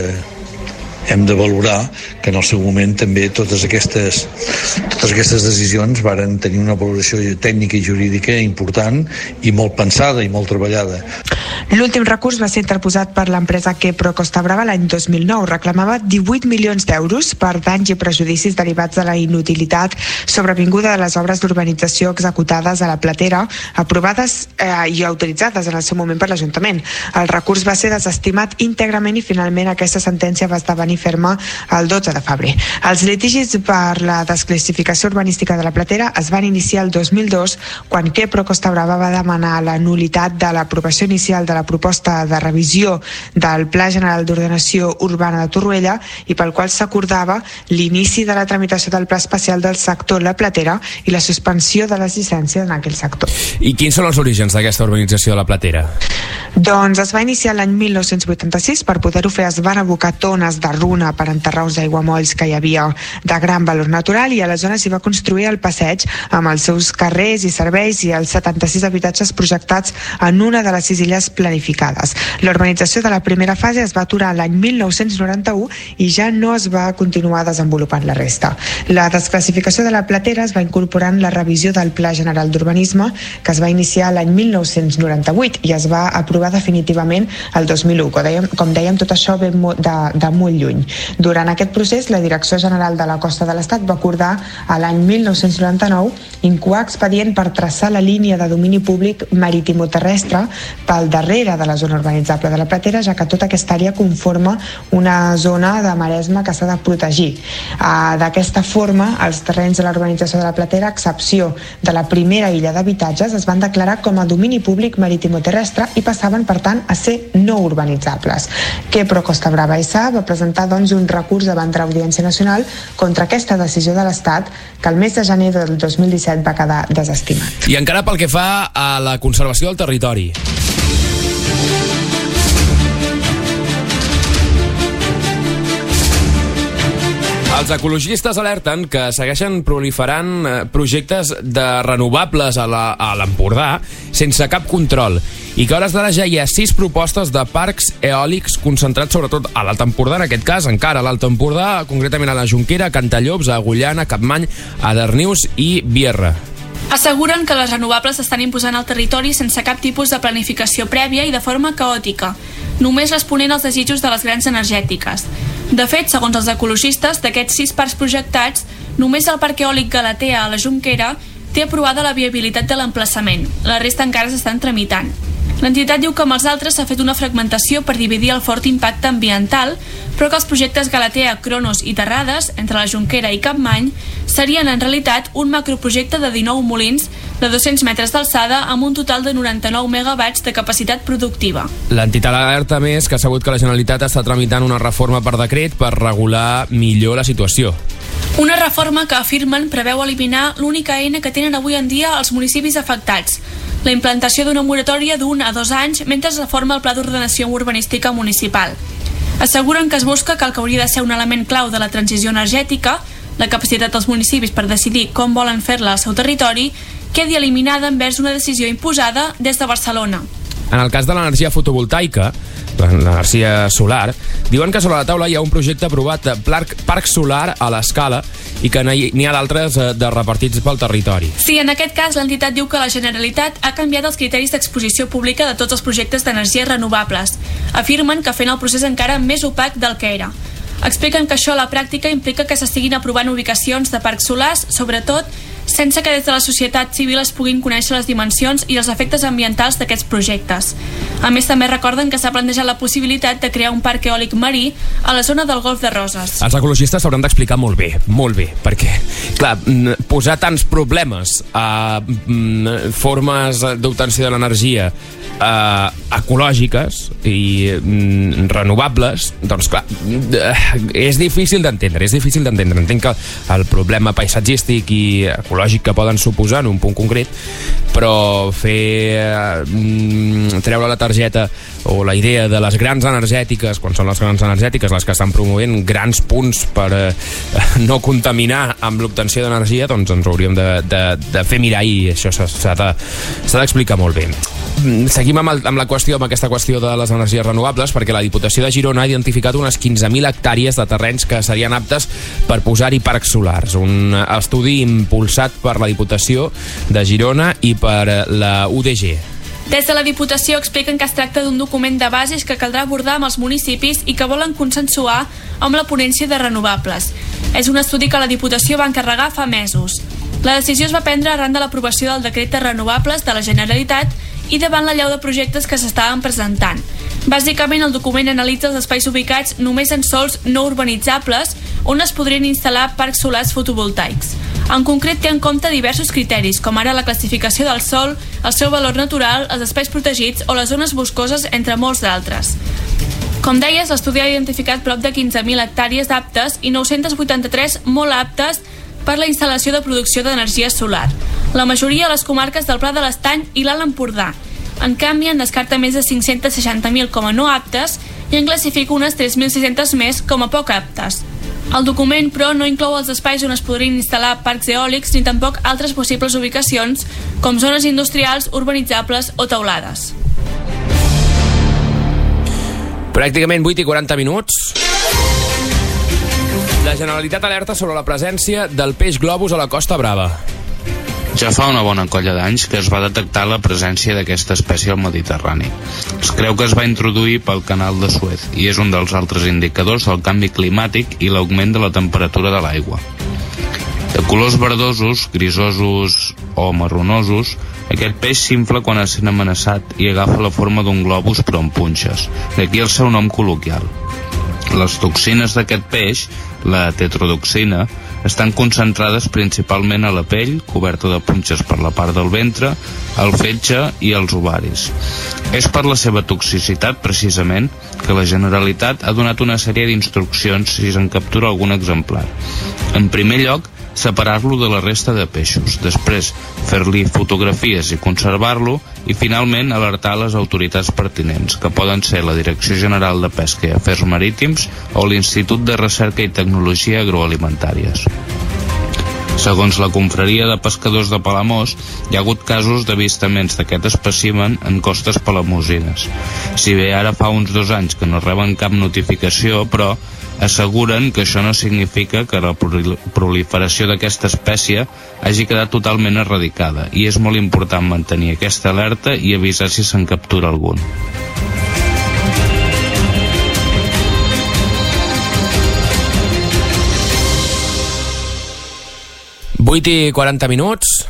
de valorar que en el seu moment també totes aquestes decisions varen tenir una valoració tècnica i jurídica important i molt pensada i molt treballada. L'últim recurs va ser interposat per l'empresa Quepro Costa Brava l'any 2009. Reclamava 18 milions d'euros per danys i prejudicis derivats de la inutilitat sobrevinguda de les obres d'urbanització executades a la Platera, aprovades i autoritzades en el seu moment per l'Ajuntament. El recurs va ser desestimat íntegrament i finalment aquesta sentència va esdevenir ferma el 12 de febrer. Els litigis per la desclassificació urbanística de la Platera es van iniciar el 2002 quan Quepro Costa Brava va demanar la nul·litat de l'aprovació inicial de la proposta de revisió del Pla General d'Ordenació Urbana de Torroella i pel qual s'acordava l'inici de la tramitació del Pla Especial del sector La Platera i la suspensió de les llicències en aquell sector. I quins són els orígens d'aquesta urbanització de La Platera? Doncs es va iniciar l'any 1986. Per poder-ho fer es van abocar tones de runa per enterrar uns aiguamolls que hi havia de gran valor natural i a la zona s'hi va construir el passeig amb els seus carrers i serveis i els 76 habitatges projectats en una de les 6 illes planificades. La urbanització de la primera fase es va aturar l'any 1991 i ja no es va continuar desenvolupant la resta. La desclassificació de la Platera es va incorporar en la revisió del Pla General d'Urbanisme, que es va iniciar l'any 1998 i es va aprovar definitivament el 2001. Com dèiem, tot això ve de molt lluny. Durant aquest procés, la Direcció General de la Costa de l'Estat va acordar a l'any 1999 incoar expedient per traçar la línia de domini públic marítimo-terrestre pel darrere de la zona urbanitzable de la Platera, ja que tota aquesta àrea conforma una zona de maresma que s'ha de protegir. D'aquesta forma, els terrenys de la urbanització de la Platera, a excepció de la primera illa d'habitatges, es van declarar com a domini públic marítimo-terrestre i passaven, per tant, a ser no urbanitzables. Pro Costa Brava S.A. va presentar doncs un recurs davant de l'Audiència Nacional contra aquesta decisió de l'Estat, que el mes de gener del 2017 va quedar desestimat. I encara pel que fa a la conservació del territori. Els ecologistes alerten que segueixen proliferant projectes de renovables a l'Empordà sense cap control i que a hores d'ara ja hi ha 6 propostes de parcs eòlics concentrats sobretot a l'Alt Empordà, en aquest cas encara a l'Alt Empordà, concretament a la Jonquera, a Cantallops, a Agullana, Capmany, a Darnius i Bierra. Asseguren que les renovables s'estan imposant al territori sense cap tipus de planificació prèvia i de forma caòtica, només responent als desitjos de les grans energètiques. De fet, segons els ecologistes, d'aquests 6 parcs projectats, només el parc eòlic Galatea a la Jonquera té aprovada la viabilitat de l'emplaçament. La resta encara s'estan tramitant. L'entitat diu que amb els altres s'ha fet una fragmentació per dividir el fort impacte ambiental, però que els projectes Galatea, Cronos i Terrades, entre la Jonquera i Capmany, serien en realitat un macroprojecte de 19 molins de 200 metres d'alçada amb un total de 99 megawatts de capacitat productiva. L'entitat alerta més que ha sabut que la Generalitat està tramitant una reforma per decret per regular millor la situació. Una reforma que afirmen preveu eliminar l'única eina que tenen avui en dia els municipis afectats, la implantació d'una moratòria d'1 a 2 anys mentre es reforma el Pla d'Ordenació Urbanística Municipal. Asseguren que es busca que el que hauria de ser un element clau de la transició energètica, la capacitat dels municipis per decidir com volen fer-la al seu territori, quedi eliminada envers una decisió imposada des de Barcelona. En el cas de l'energia fotovoltaica, l'energia solar, diuen que sobre la taula hi ha un projecte aprovat de parc solar a l'escala i que n'hi ha d'altres de repartits pel territori. Sí, en aquest cas l'entitat diu que la Generalitat ha canviat els criteris d'exposició pública de tots els projectes d'energies renovables. Afirmen que fent el procés encara més opac del que era. Expliquen que això a la pràctica implica que s'estiguin aprovant ubicacions de parcs solars, sobretot sense que des de la societat civil es puguin conèixer les dimensions i els efectes ambientals d'aquests projectes. A més, també recorden que s'ha plantejat la possibilitat de crear un parc eòlic marí a la zona del Golf de Roses. Els ecologistes s'hauran d'explicar molt bé, perquè, clar, posar tants problemes a formes d'obtenció de l'energia ecològiques i renovables, doncs clar, és difícil d'entendre. Entenc que el problema paisatgístic i ecològic que poden suposar en un punt concret, però treure la targeta o la idea de les grans energètiques, quan són les grans energètiques les que estan promovent grans punts per no contaminar amb l'obtenció d'energia, doncs ens hauríem de fer mirar i això s'ha d'explicar molt bé. Seguim amb aquesta qüestió de les energies renovables, perquè la Diputació de Girona ha identificat unes 15.000 hectàrees de terrenys que serien aptes per posar-hi parcs solars. Un estudi impulsat per la Diputació de Girona i per la UDG. Des de la Diputació expliquen que es tracta d'un document de bases que caldrà abordar amb els municipis i que volen consensuar amb la ponència de renovables. És un estudi que la Diputació va encarregar fa mesos. La decisió es va prendre arran de l'aprovació del decret de renovables de la Generalitat i davant la llau de projectes que s'estaven presentant. Bàsicament, el document analitza els espais ubicats només en sòls no urbanitzables on es podrien instal·lar parcs solars fotovoltaics. En concret, té en compte diversos criteris, com ara la classificació del sòl, el seu valor natural, els espais protegits o les zones boscoses, entre molts d'altres. Com deies, l'estudi ha identificat prop de 15.000 hectàrees aptes i 983 molt aptes per la instal·lació de producció d'energia solar. La majoria a les comarques del Pla de l'Estany i l'Alt Empordà. En canvi, en descarta més de 560.000 com a no aptes i en classifica unes 3.600 més com a poc aptes. El document, però, no inclou els espais on es podrien instal·lar parcs eòlics ni tampoc altres possibles ubicacions com zones industrials, urbanitzables o teulades. Pràcticament 8:40. La Generalitat alerta sobre la presència del peix globus a la Costa Brava. Ja fa una bona colla d'anys que es va detectar la presència d'aquesta espècie al Mediterrani. Es creu que es va introduir pel canal de Suez i és un dels altres indicadors del canvi climàtic i l'augment de la temperatura de l'aigua. De colors verdosos, grisosos o marronosos, aquest peix s'infla quan es sent amenaçat i agafa la forma d'un globus però amb punxes, d'aquí el seu nom col·loquial. Les toxines d'aquest peix, la tetrodoxina, estan concentrades principalment a la pell, coberta de punxes per la part del ventre, el fetge i els ovaris. És per la seva toxicitat, precisament, que la Generalitat ha donat una sèrie d'instruccions si se'n captura algun exemplar. En primer lloc, separar-lo de la resta de peixos, després fer-li fotografies i conservar-lo i finalment alertar les autoritats pertinents, que poden ser la Direcció General de Pesca i Afers Marítims o l'Institut de Recerca i Tecnologia Agroalimentàries. Segons la confraria de pescadors de Palamós, hi ha hagut casos d'avistaments d'aquest espècimen en costes palamosines. Si bé ara fa uns 2 anys que no reben cap notificació, però asseguren que això no significa que la proliferació d'aquesta espècie hagi quedat totalment erradicada i és molt important mantenir aquesta alerta i avisar si se'n captura algun. Vuit i 40 minuts.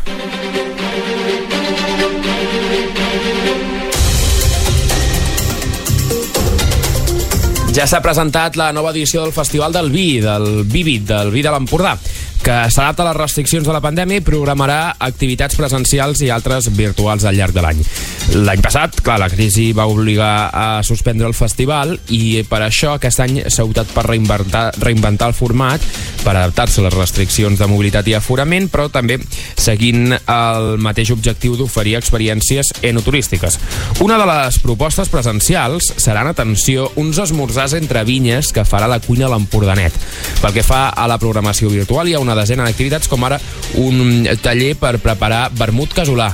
Ja s'ha presentat la nova edició del Festival del Vi, del Vivit, del Vi de l'Empordà, que s'adapta a les restriccions de la pandèmia i programarà activitats presencials i altres virtuals al llarg de l'any. L'any passat, clar, la crisi va obligar a suspendre el festival i per això aquest any s'ha optat per reinventar el format, per adaptar-se a les restriccions de mobilitat i aforament, però també seguint el mateix objectiu d'oferir experiències enoturístiques. Una de les propostes presencials seran, atenció, uns esmorzars entre vinyes que farà la cuina a l'Empordanet. Pel que fa a la programació virtual, hi ha una desena d'activitats, com ara un taller per preparar vermut casolà.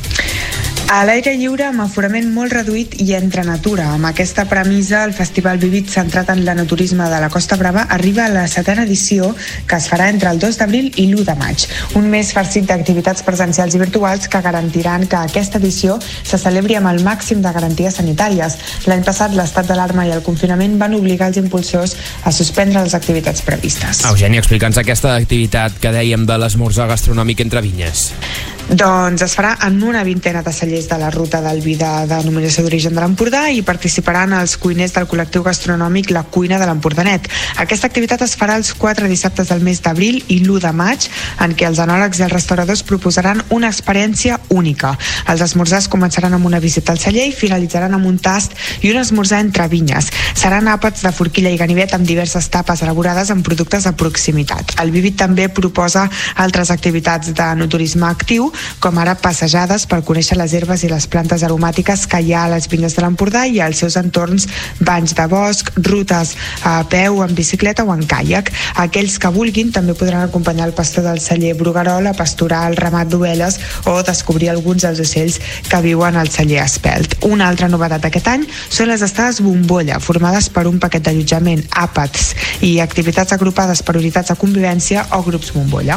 A l'aire lliure, amb aforament molt reduït i entre natura. Amb aquesta premissa, el Festival Vivit, centrat en l'enoturisme de la Costa Brava, arriba a la 7a edició, que es farà entre el 2 d'abril i l'1 de maig. Un mes farcit d'activitats presencials i virtuals que garantiran que aquesta edició se celebri amb el màxim de garanties sanitàries. L'any passat, l'estat d'alarma i el confinament van obligar els impulsors a suspendre les activitats previstes. Eugènia, explica'ns aquesta activitat que dèiem de l'esmorzar gastronòmic entre vinyes. Doncs es farà en una vintena de cellers de la ruta del vi de denominació d'origen de l'Empordà i participaran els cuiners del col·lectiu gastronòmic La Cuina de l'Empordanet. Aquesta activitat es farà els 4 dissabtes del mes d'abril i l'1 de maig, en què els enòlegs i els restauradors proposaran una experiència única. Els esmorzars començaran amb una visita al celler i finalitzaran amb un tast i un esmorzar entre vinyes. Seran àpats de forquilla i ganivet amb diverses tapes elaborades amb productes de proximitat. El Vivit també proposa altres activitats d'enoturisme actiu, com ara passejades per conèixer les herbes i les plantes aromàtiques que hi ha a les vinyes de l'Empordà i als seus entorns, banys de bosc, rutes a peu, en bicicleta o en caiac. Aquells que vulguin també podran acompanyar el pastor del celler Bruguerol a pasturar el ramat d'ovelles o descobrir alguns dels ocells que viuen al celler Espelt. Una altra novetat d'aquest any són les estades bombolla, formades per un paquet d'allotjament, àpats i activitats agrupades per unitats de convivència o grups bombolla.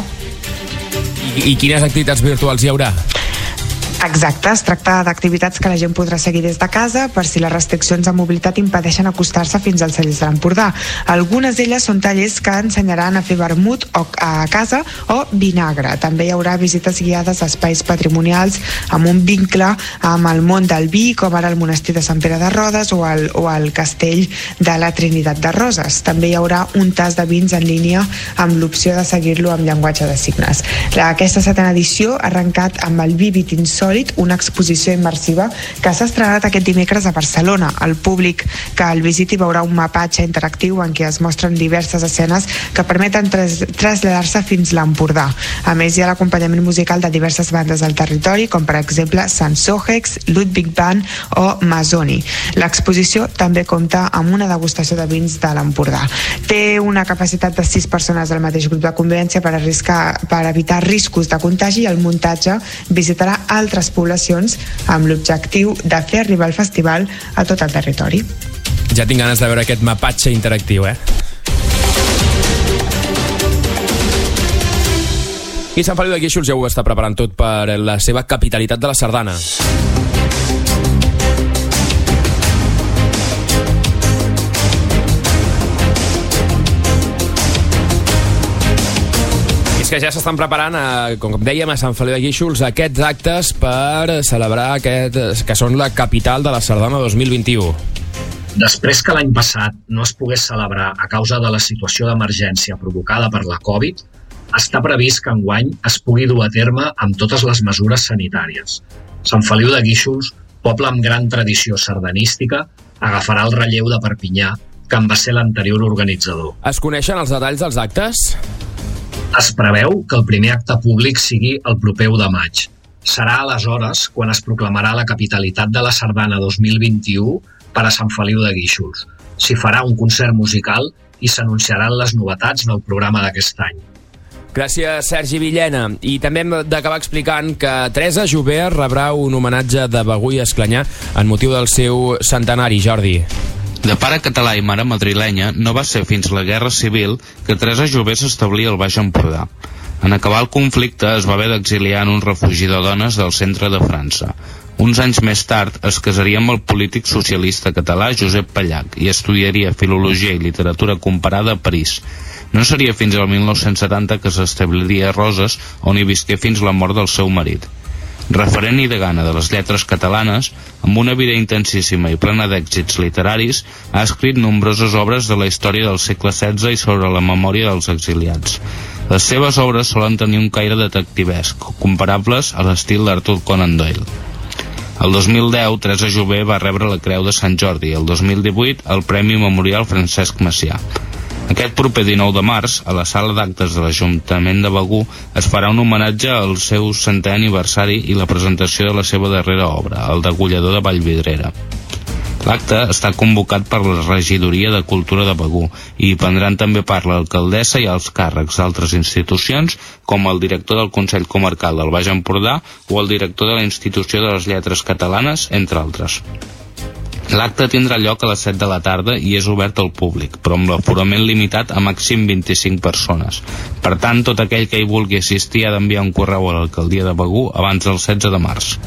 I quines activitats virtuals hi haurà? Exacte, es tracta d'activitats que la gent podrà seguir des de casa per si les restriccions de mobilitat impedeixen acostar-se fins als cellers de l'Empordà. Algunes d'elles són tallers que ensenyaran a fer vermut a casa o vinagre. També hi haurà visites guiades a espais patrimonials amb un vincle amb el món del vi, com ara el monestir de Sant Pere de Rodes o el castell de la Trinitat de Roses. També hi haurà un tast de vins en línia amb l'opció de seguir-lo amb llenguatge de signes. Aquesta 7a edició ha arrencat amb el Vivit Insòlit, una exposició immersiva que s'ha estrenat aquest dimecres a Barcelona. El públic que el visiti veurà un mapatge interactiu en què es mostren diverses escenes que permeten traslladar-se fins l'Empordà. A més, hi ha l'acompanyament musical de diverses bandes del territori, com per exemple Sant Sohex, Ludwig Band o Masoni. L'exposició també compta amb una degustació de vins de l'Empordà. Té una capacitat de 6 persones del mateix grup de convivència per evitar riscos de contagi, i el muntatge visitarà altres poblacions amb l'objectiu de fer arribar el festival a tot el territori. Ja tinc ganes de veure aquest mapatge interactiu, I Sant Feliu de Guíxols ja ho està preparant tot per la seva capitalitat de la sardana. És que ja s'estan preparant, com dèiem, a Sant Feliu de Guíxols aquests actes per celebrar que són la capital de la sardana 2021. Després que l'any passat no es pogués celebrar a causa de la situació d'emergència provocada per la Covid, està previst que enguany es pugui dur a terme amb totes les mesures sanitàries. Sant Feliu de Guíxols, poble amb gran tradició sardanística, agafarà el relleu de Perpinyà, que en va ser l'anterior organitzador. Es coneixen els detalls dels actes? Es preveu que el primer acte públic sigui el proper 1 de maig. Serà aleshores quan es proclamarà la capitalitat de la sardana 2021 per a Sant Feliu de Guíxols. S'hi farà un concert musical i s'anunciaran les novetats del programa d'aquest any. Gràcies, Sergi Villena. I també hem d'acabar explicant que Teresa Joubert rebrà un homenatge de Begur i Esclanyà en motiu del seu centenari, Jordi. De pare català i mare madrilenya, no va ser fins la Guerra Civil que Teresa Joubert s'establí al Baix Empordà. En acabar el conflicte es va haver d'exiliar en un refugi de dones del centre de França. Uns anys més tard es casaria amb el polític socialista català Josep Pallach i estudiaria Filologia i Literatura Comparada a París. No seria fins al 1970 que s'establiria a Roses, on hi visqué fins la mort del seu marit. Referent i degana de les lletres catalanes, amb una vida intensíssima i plena d'èxits literaris, ha escrit nombroses obres de la història del segle XVI i sobre la memòria dels exiliats. Les seves obres solen tenir un caire detectivesc, comparables a l'estil d'Arthur Conan Doyle. El 2010, Teresa Joubert va rebre la Creu de Sant Jordi i el 2018 el Premi Memorial Francesc Macià. Aquest proper 19 de març, a la sala d'actes de l'Ajuntament de Begur, es farà un homenatge al seu 100è aniversari i la presentació de la seva darrera obra, el Degollador de Vallvidrera. L'acte està convocat per la Regidoria de Cultura de Begur i hi prendran també part l'alcaldessa i els càrrecs d'altres institucions, com el director del Consell Comarcal del Baix Empordà o el director de la Institució de les Lletres Catalanes, entre altres. L'acte tindrà lloc a les 7 de la tarda i és obert al públic, però amb l'aforament limitat a màxim 25 persones. Per tant, tot aquell que hi vulgui assistir ha d'enviar un correu a l'alcaldia de Begur abans del 16 de març.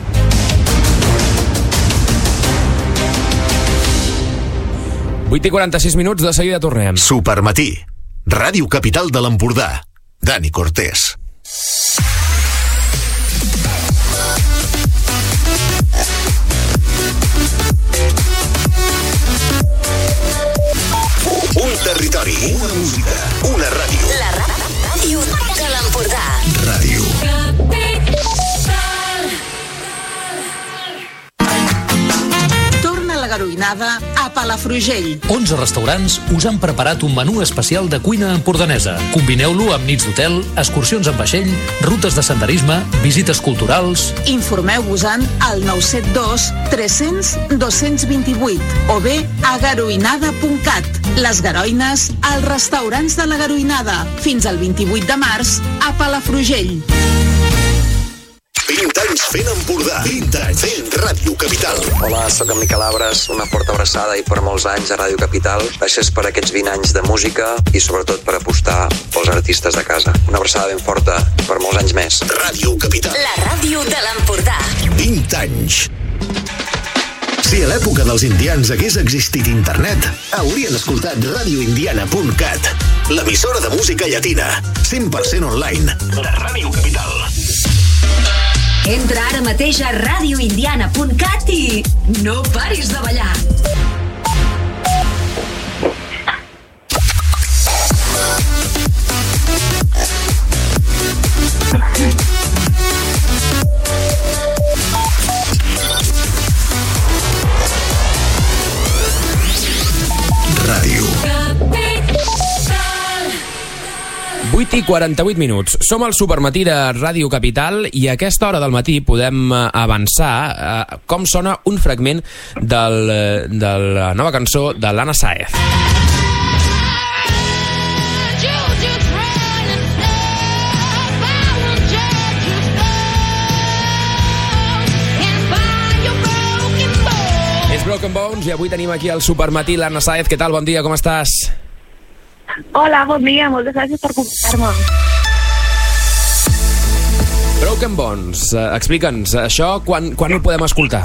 Vuit i 46 minuts, de seguida tornem. Supermatí, Ràdio Capital de l'Empordà. Dani Cortés. Un territori, una música, una ràdio. La ràdio de l'Empordà. Ràdio. Torna la garoinada a Palafrugell. 11 restaurants us han preparat un menú especial de cuina empordanesa. Combineu-lo amb nits d'hotel, excursions en vaixell, rutes de senderisme, visites culturals... Informeu-vos-en al 972 300 228 o bé a garoinada.cat. Les Garoines, als restaurants de la Garoinada. Fins al 28 de març a Palafrugell. 20 anys fent Empordà. 20 anys fent Ràdio Capital. Hola, sóc en Miquel Abres, una forta abraçada i per molts anys a Ràdio Capital. Gràcies per aquests 20 anys de música i sobretot per apostar pels artistes de casa. Una abraçada ben forta per molts anys més. Ràdio Capital. La ràdio de l'Empordà. 20 anys. Si a l'època dels indians hagués existit internet, haurien escoltat radioindiana.cat, l'emissora de música llatina, 100% online, de Ràdio Capital. Entra ara mateix a radioindiana.cat i no paris de ballar. Ràdio. 8 i 48 minuts. Som al Supermatí de Ràdio Capital i a aquesta hora del matí podem avançar com sona un fragment de la nova cançó de l'Anna Sáez. Broken Bones, i avui tenim aquí al Supermatí l'Anna Sáez. Què tal? Bon dia, com estàs? Hola, bon dia, moltes gràcies per convidar-me. Broken Bones, explica'ns, això quan ho podem escoltar?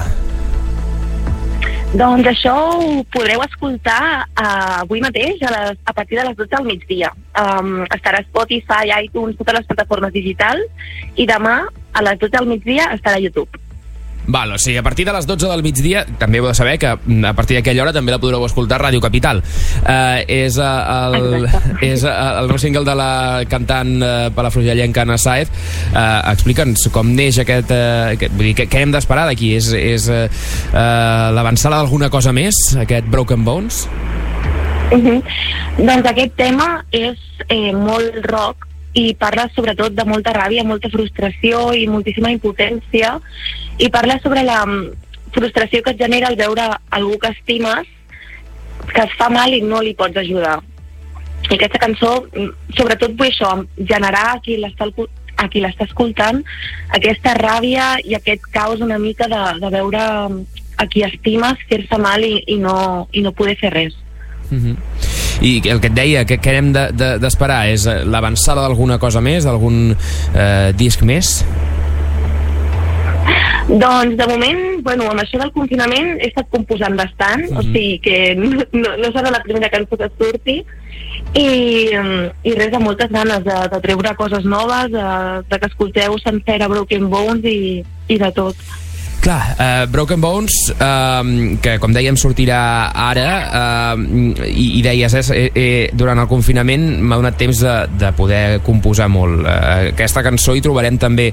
Doncs això ho podreu escoltar avui mateix a partir de les 12 del migdia. Estarà a Spotify, iTunes, totes les plataformes digitals, i demà a les 12 del migdia estarà a YouTube. Val, o sigui, a partir de les 12 del migdia, també heu de saber que a partir d'aquella hora també la podreu escoltar a Ràdio Capital. És el nou single de la cantant palafrugellenca Anna Sáez. Explica'ns com neix aquest... Vull dir, què hem d'esperar d'aquí? És l'avançada d'alguna cosa més, aquest Broken Bones? Doncs aquest tema és molt rock, i parla sobretot de molta ràbia, molta frustració i moltíssima impotència, i parla sobre la frustració que et genera al veure algú que estimes que es fa mal i no li pots ajudar. I aquesta cançó, sobretot vull això, generar a qui l'està escoltant aquesta ràbia i aquest caos una mica de veure a qui estimes fer-se mal i no poder fer res. I el que et deia, què hem d'esperar? És l'avançada d'alguna cosa més, d'algun disc més? Doncs de moment, amb això del confinament he estat composant bastant, o sigui que no serà la primera cançó que surti, i res, de moltes ganes de treure coses noves, de que escolteu sencera Broken Bones i de tot. Clar, Broken Bones, que com dèiem sortirà ara, i deies, durant el confinament m'ha donat temps de poder composar molt. Aquesta cançó hi trobarem també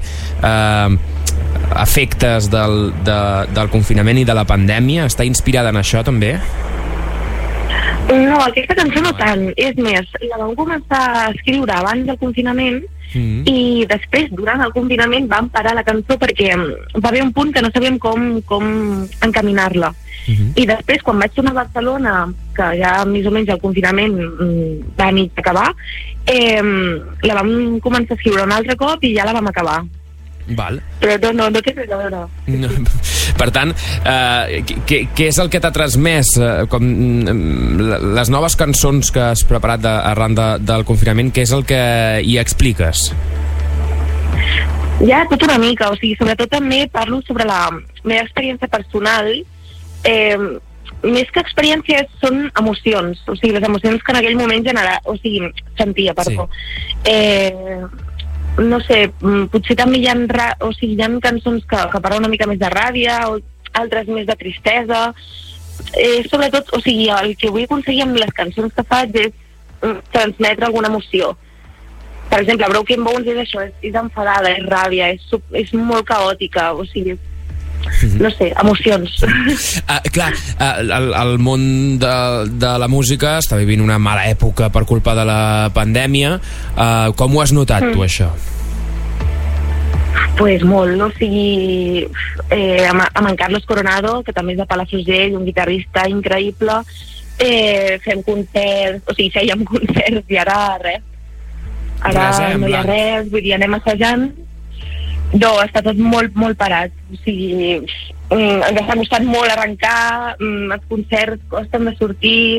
efectes del confinament i de la pandèmia. Està inspirada en això també? No, aquesta cançó no tant. És més, la vam començar a escriure abans del confinament, i després, durant el confinament, vam parar la cançó perquè va haver un punt que no sabíem com encaminar-la. I després, quan vaig tornar a Barcelona, que ja més o menys el confinament va a mig acabar, la vam començar a escriure un altre cop i ja la vam acabar. Val. Però no té res a veure. Per tant, què és el que t'ha transmès les noves cançons que has preparat arran del confinament? Què és el que hi expliques? Ja, tot una mica, o sigui, sobretot també parlo sobre la meva experiència personal. Més que experiències són emocions, o sigui, les emocions que en aquell moment sentia, perdó. No sé, potser també hi ha cançons que parlen una mica més de ràbia, o altres més de tristesa. Sobretot, o sigui, el que vull aconseguir amb les cançons que faig és transmetre alguna emoció. Per exemple, Broken Bones és això, és enfadada, és ràbia, és molt caòtica, o sigui, no sé, emocions. Clar, el món de la música està vivint una mala època per culpa de la pandèmia. Com ho has notat tu, això? Pues molt, o sigui, amb en Carlos Coronado, que també és de Palafrugell, un guitarrista increïble, fem concerts, o sigui, fèiem concerts i ara res. Ara no hi ha res, vull dir, anem assajant. No, està tot molt, molt parat. O sigui, ens ha costat molt arrencar, els concerts costen de sortir.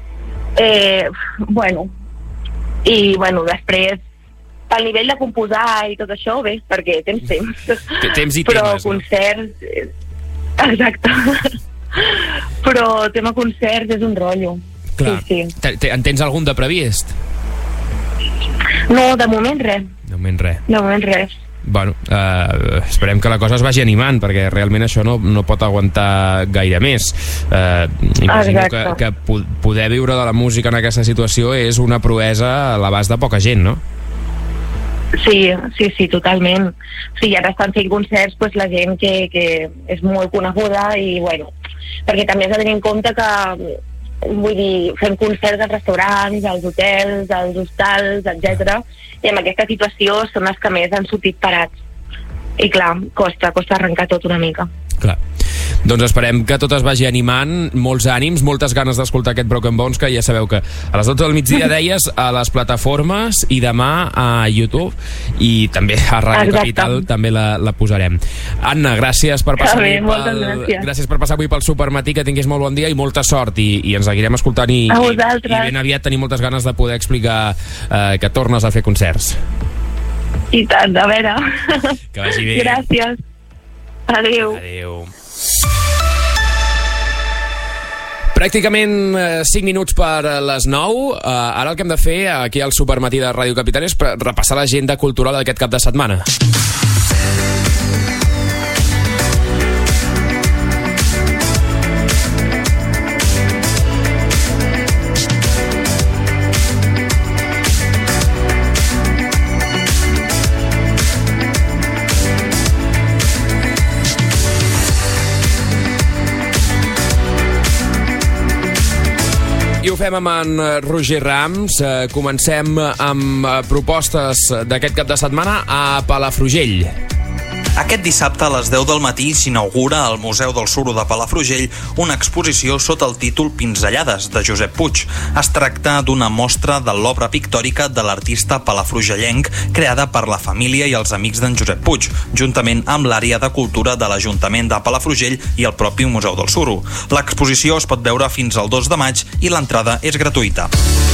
Després, pel nivell de composar i tot això, bé, perquè tens temps. Temps i però temes, concerts... Exacte. Però tema concerts és un rotllo. Clar. Sí. En tens algun de previst? No, de moment res. De moment res. Bueno, esperem que la cosa es vagi animant, perquè realment això no pot aguantar gaire més. Imagino que poder viure de la música en aquesta situació és una proesa a l'abast de poca gent, no? Sí, totalment. Sí, ara estan fent concerts pues, la gent que és molt coneguda i, bueno, perquè també has de tenir en compte que, vull dir, fem concerts als restaurants, als hotels, als hostals, etc. I en aquesta situació són els que més han sortit parats. I clar, costa arrencar tot una mica. Clar. Doncs esperem que tot es vagi animant, molts ànims, moltes ganes d'escoltar aquest Broken Bones, que ja sabeu que a les 12 del migdia deies a les plataformes i demà a YouTube i també a Ràdio Capital també la posarem. Anna, gràcies per passar gràcies per passar avui pel Supermatí, que tinguis molt bon dia i molta sort i ens seguirem escoltant i ben aviat tenim moltes ganes de poder explicar que tornes a fer concerts. I tant, a veure. Que vagi bé. Gràcies. Adéu. Pràcticament 5 minuts per les 9. Ara el que hem de fer aquí al Supermatí de Ràdio Capital és repassar l'agenda cultural d'aquest cap de setmana. I ho fem amb en Roger Rams. Comencem amb propostes d'aquest cap de setmana a Palafrugell. Aquest dissabte a les 10 del matí s'inaugura al Museu del Suro de Palafrugell una exposició sota el títol Pinzellades, de Josep Puig. Es tracta d'una mostra de l'obra pictòrica de l'artista palafrugellenc creada per la família i els amics d'en Josep Puig, juntament amb l'àrea de cultura de l'Ajuntament de Palafrugell i el propi Museu del Suro. L'exposició es pot veure fins al 2 de maig i l'entrada és gratuïta.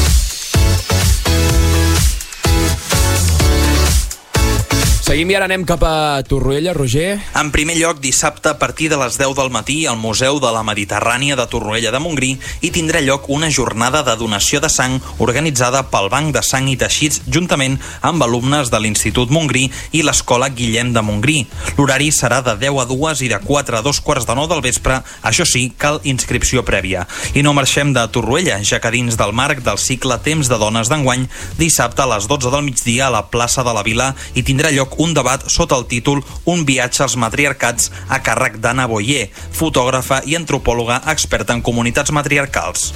Seguim i ara anem cap a Torroella, Roger. En primer lloc, dissabte a partir de les 10 del matí al Museu de la Mediterrània de Torroella de Montgrí hi tindrà lloc una jornada de donació de sang organitzada pel Banc de Sang i Teixits juntament amb alumnes de l'Institut Montgrí i l'Escola Guillem de Montgrí. L'horari serà de 10 a 2 i de 4 a 2:45 del vespre. Això sí, cal inscripció prèvia. I no marxem de Torroella, ja que dins del marc del cicle Temps de Dones d'enguany, dissabte a les 12 del migdia a la plaça de la Vila hi tindrà lloc un debat sota el títol Un viatge als matriarcats a càrrec d'Anna Boyer, fotògrafa i antropòloga experta en comunitats matriarcals.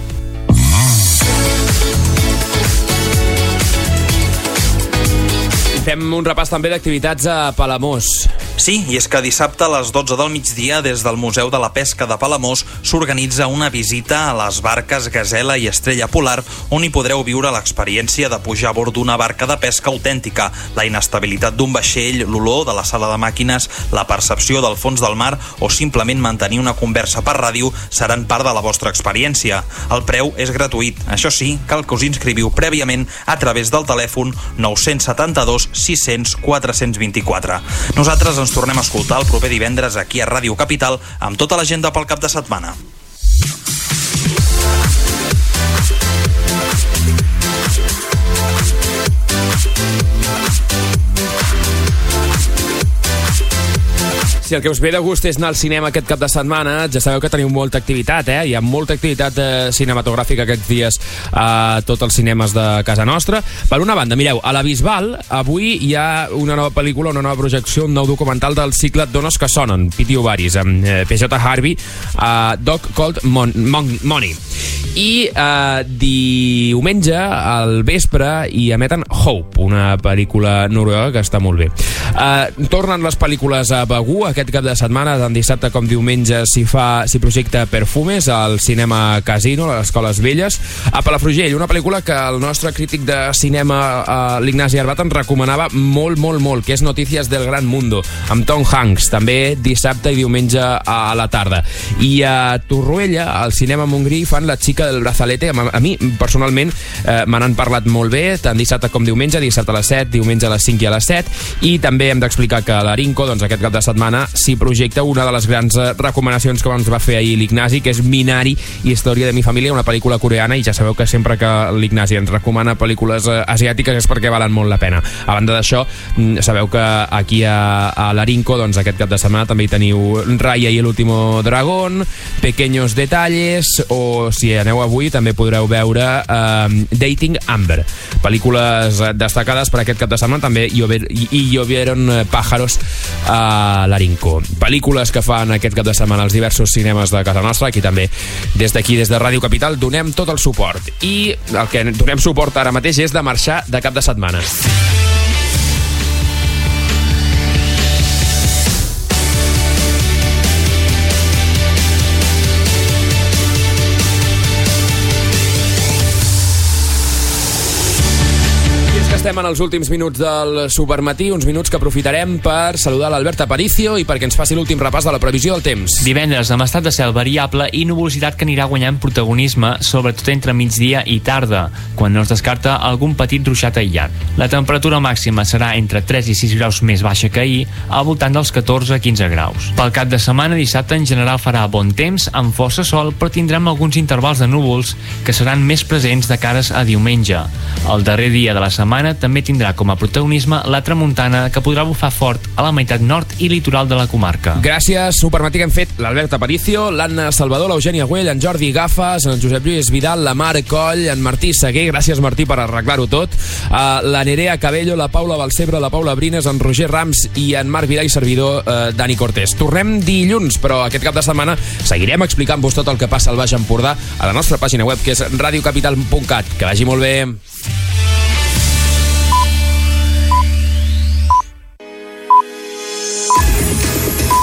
Fem un repàs també d'activitats a Palamós. Sí, i és que dissabte a les 12 del migdia des del Museu de la Pesca de Palamós s'organitza una visita a les barques Gazela i Estrella Polar, on hi podreu viure l'experiència de pujar a bord d'una barca de pesca autèntica, la inestabilitat d'un vaixell, l'olor de la sala de màquines, la percepció del fons del mar o simplement mantenir una conversa per ràdio seran part de la vostra experiència. El preu és gratuït. Això sí, cal que us inscriviu prèviament a través del telèfon 972 600 424. Nosaltres ens tornem a escoltar el proper divendres aquí a Ràdio Capital amb tota l'agenda pel cap de setmana. Si el que us ve de gust és anar al cinema aquest cap de setmana, ja sabeu que teniu molta activitat, Hi ha molta activitat cinematogràfica aquests dies a tots els cinemes de casa nostra. Per una banda, mireu, a la Bisbal avui hi ha una nova pel·lícula, una nova projecció, un nou documental del cicle Dones que sonen, Pit i ovaris, amb PJ Harvey, Dog Called Money. I diumenge al vespre hi emeten Hope, una pel·lícula noruega que està molt bé. Tornen les pel·lícules a Begur aquest cap de setmana, tant dissabte com diumenge s'hi projecta Perfumes al cinema Casino, a les Escoles Velles. A Palafrugell, una pel·lícula que el nostre crític de cinema l'Ignasi Arbat ens recomanava molt, que és Notícies del Gran Mundo, amb Tom Hanks, també dissabte i diumenge a la tarda. I a Torroella, al cinema Montgrí, fan La xica del brazalete. A mi, personalment, me n'han parlat molt bé, tant dissabte com diumenge, dissabte a les 7, diumenge a les 5 i a les 7, i també hem d'explicar que a l'Arinco, doncs aquest cap de setmana, s'hi projecta una de les grans recomanacions que ens va fer ahir l'Ignasi, que és Minari, Història de mi família, una pel·lícula coreana, i ja sabeu que sempre que l'Ignasi ens recomana pel·lícules asiàtiques és perquè valen molt la pena. A banda d'això, sabeu que aquí a l'Arinco, doncs aquest cap de setmana també hi teniu Raya y el último dragón, Pequeños detalles, o si aneu avui també podreu veure Dating Amber, pel·lícules destacades per aquest cap de setmana. També hi llovieron pájaros a l'Arinco. Pel·lícules que fan aquest cap de setmana als diversos cinemes de casa nostra. Aquí també, des de Ràdio Capital, donem tot el suport. I el que donem suport ara mateix és de marxar de cap de setmana. Estem en els últims minuts del Supermatí, uns minuts que aprofitarem per saludar l'Albert Aparicio i perquè ens faci l'últim repàs de la previsió del temps. Divendres, amb estat de cel variable i nuvolositat que anirà guanyant protagonisme, sobretot entre migdia i tarda, quan no es descarta algun petit ruixat aïllat. La temperatura màxima serà entre 3 i 6 graus més baixa que ahir, al voltant dels 14-15 graus. Pel cap de setmana, dissabte en general farà bon temps, amb força sol, però tindrem alguns intervals de núvols que seran més presents de cares a diumenge. El darrer dia de la setmana també tindrà com a protagonisme la tramuntana, que podrà bufar fort a la meitat nord i litoral de la comarca. Gràcies, Supermatí, que hem fet l'Albert Aparicio, l'Anna Salvador, l'Eugènia Güell, en Jordi Gafas, en Josep Lluís Vidal, la Mar Coll, en Martí Seguer, gràcies Martí per arreglar-ho tot, la Nerea Cabello, la Paula Balcebre, la Paula Brines, en Roger Rams i en Marc Vidal i servidor Dani Cortés. Tornem dilluns, però aquest cap de setmana seguirem explicant-vos tot el que passa al Baix Empordà a la nostra pàgina web, que és radiocapital.cat. Que vagi molt bé.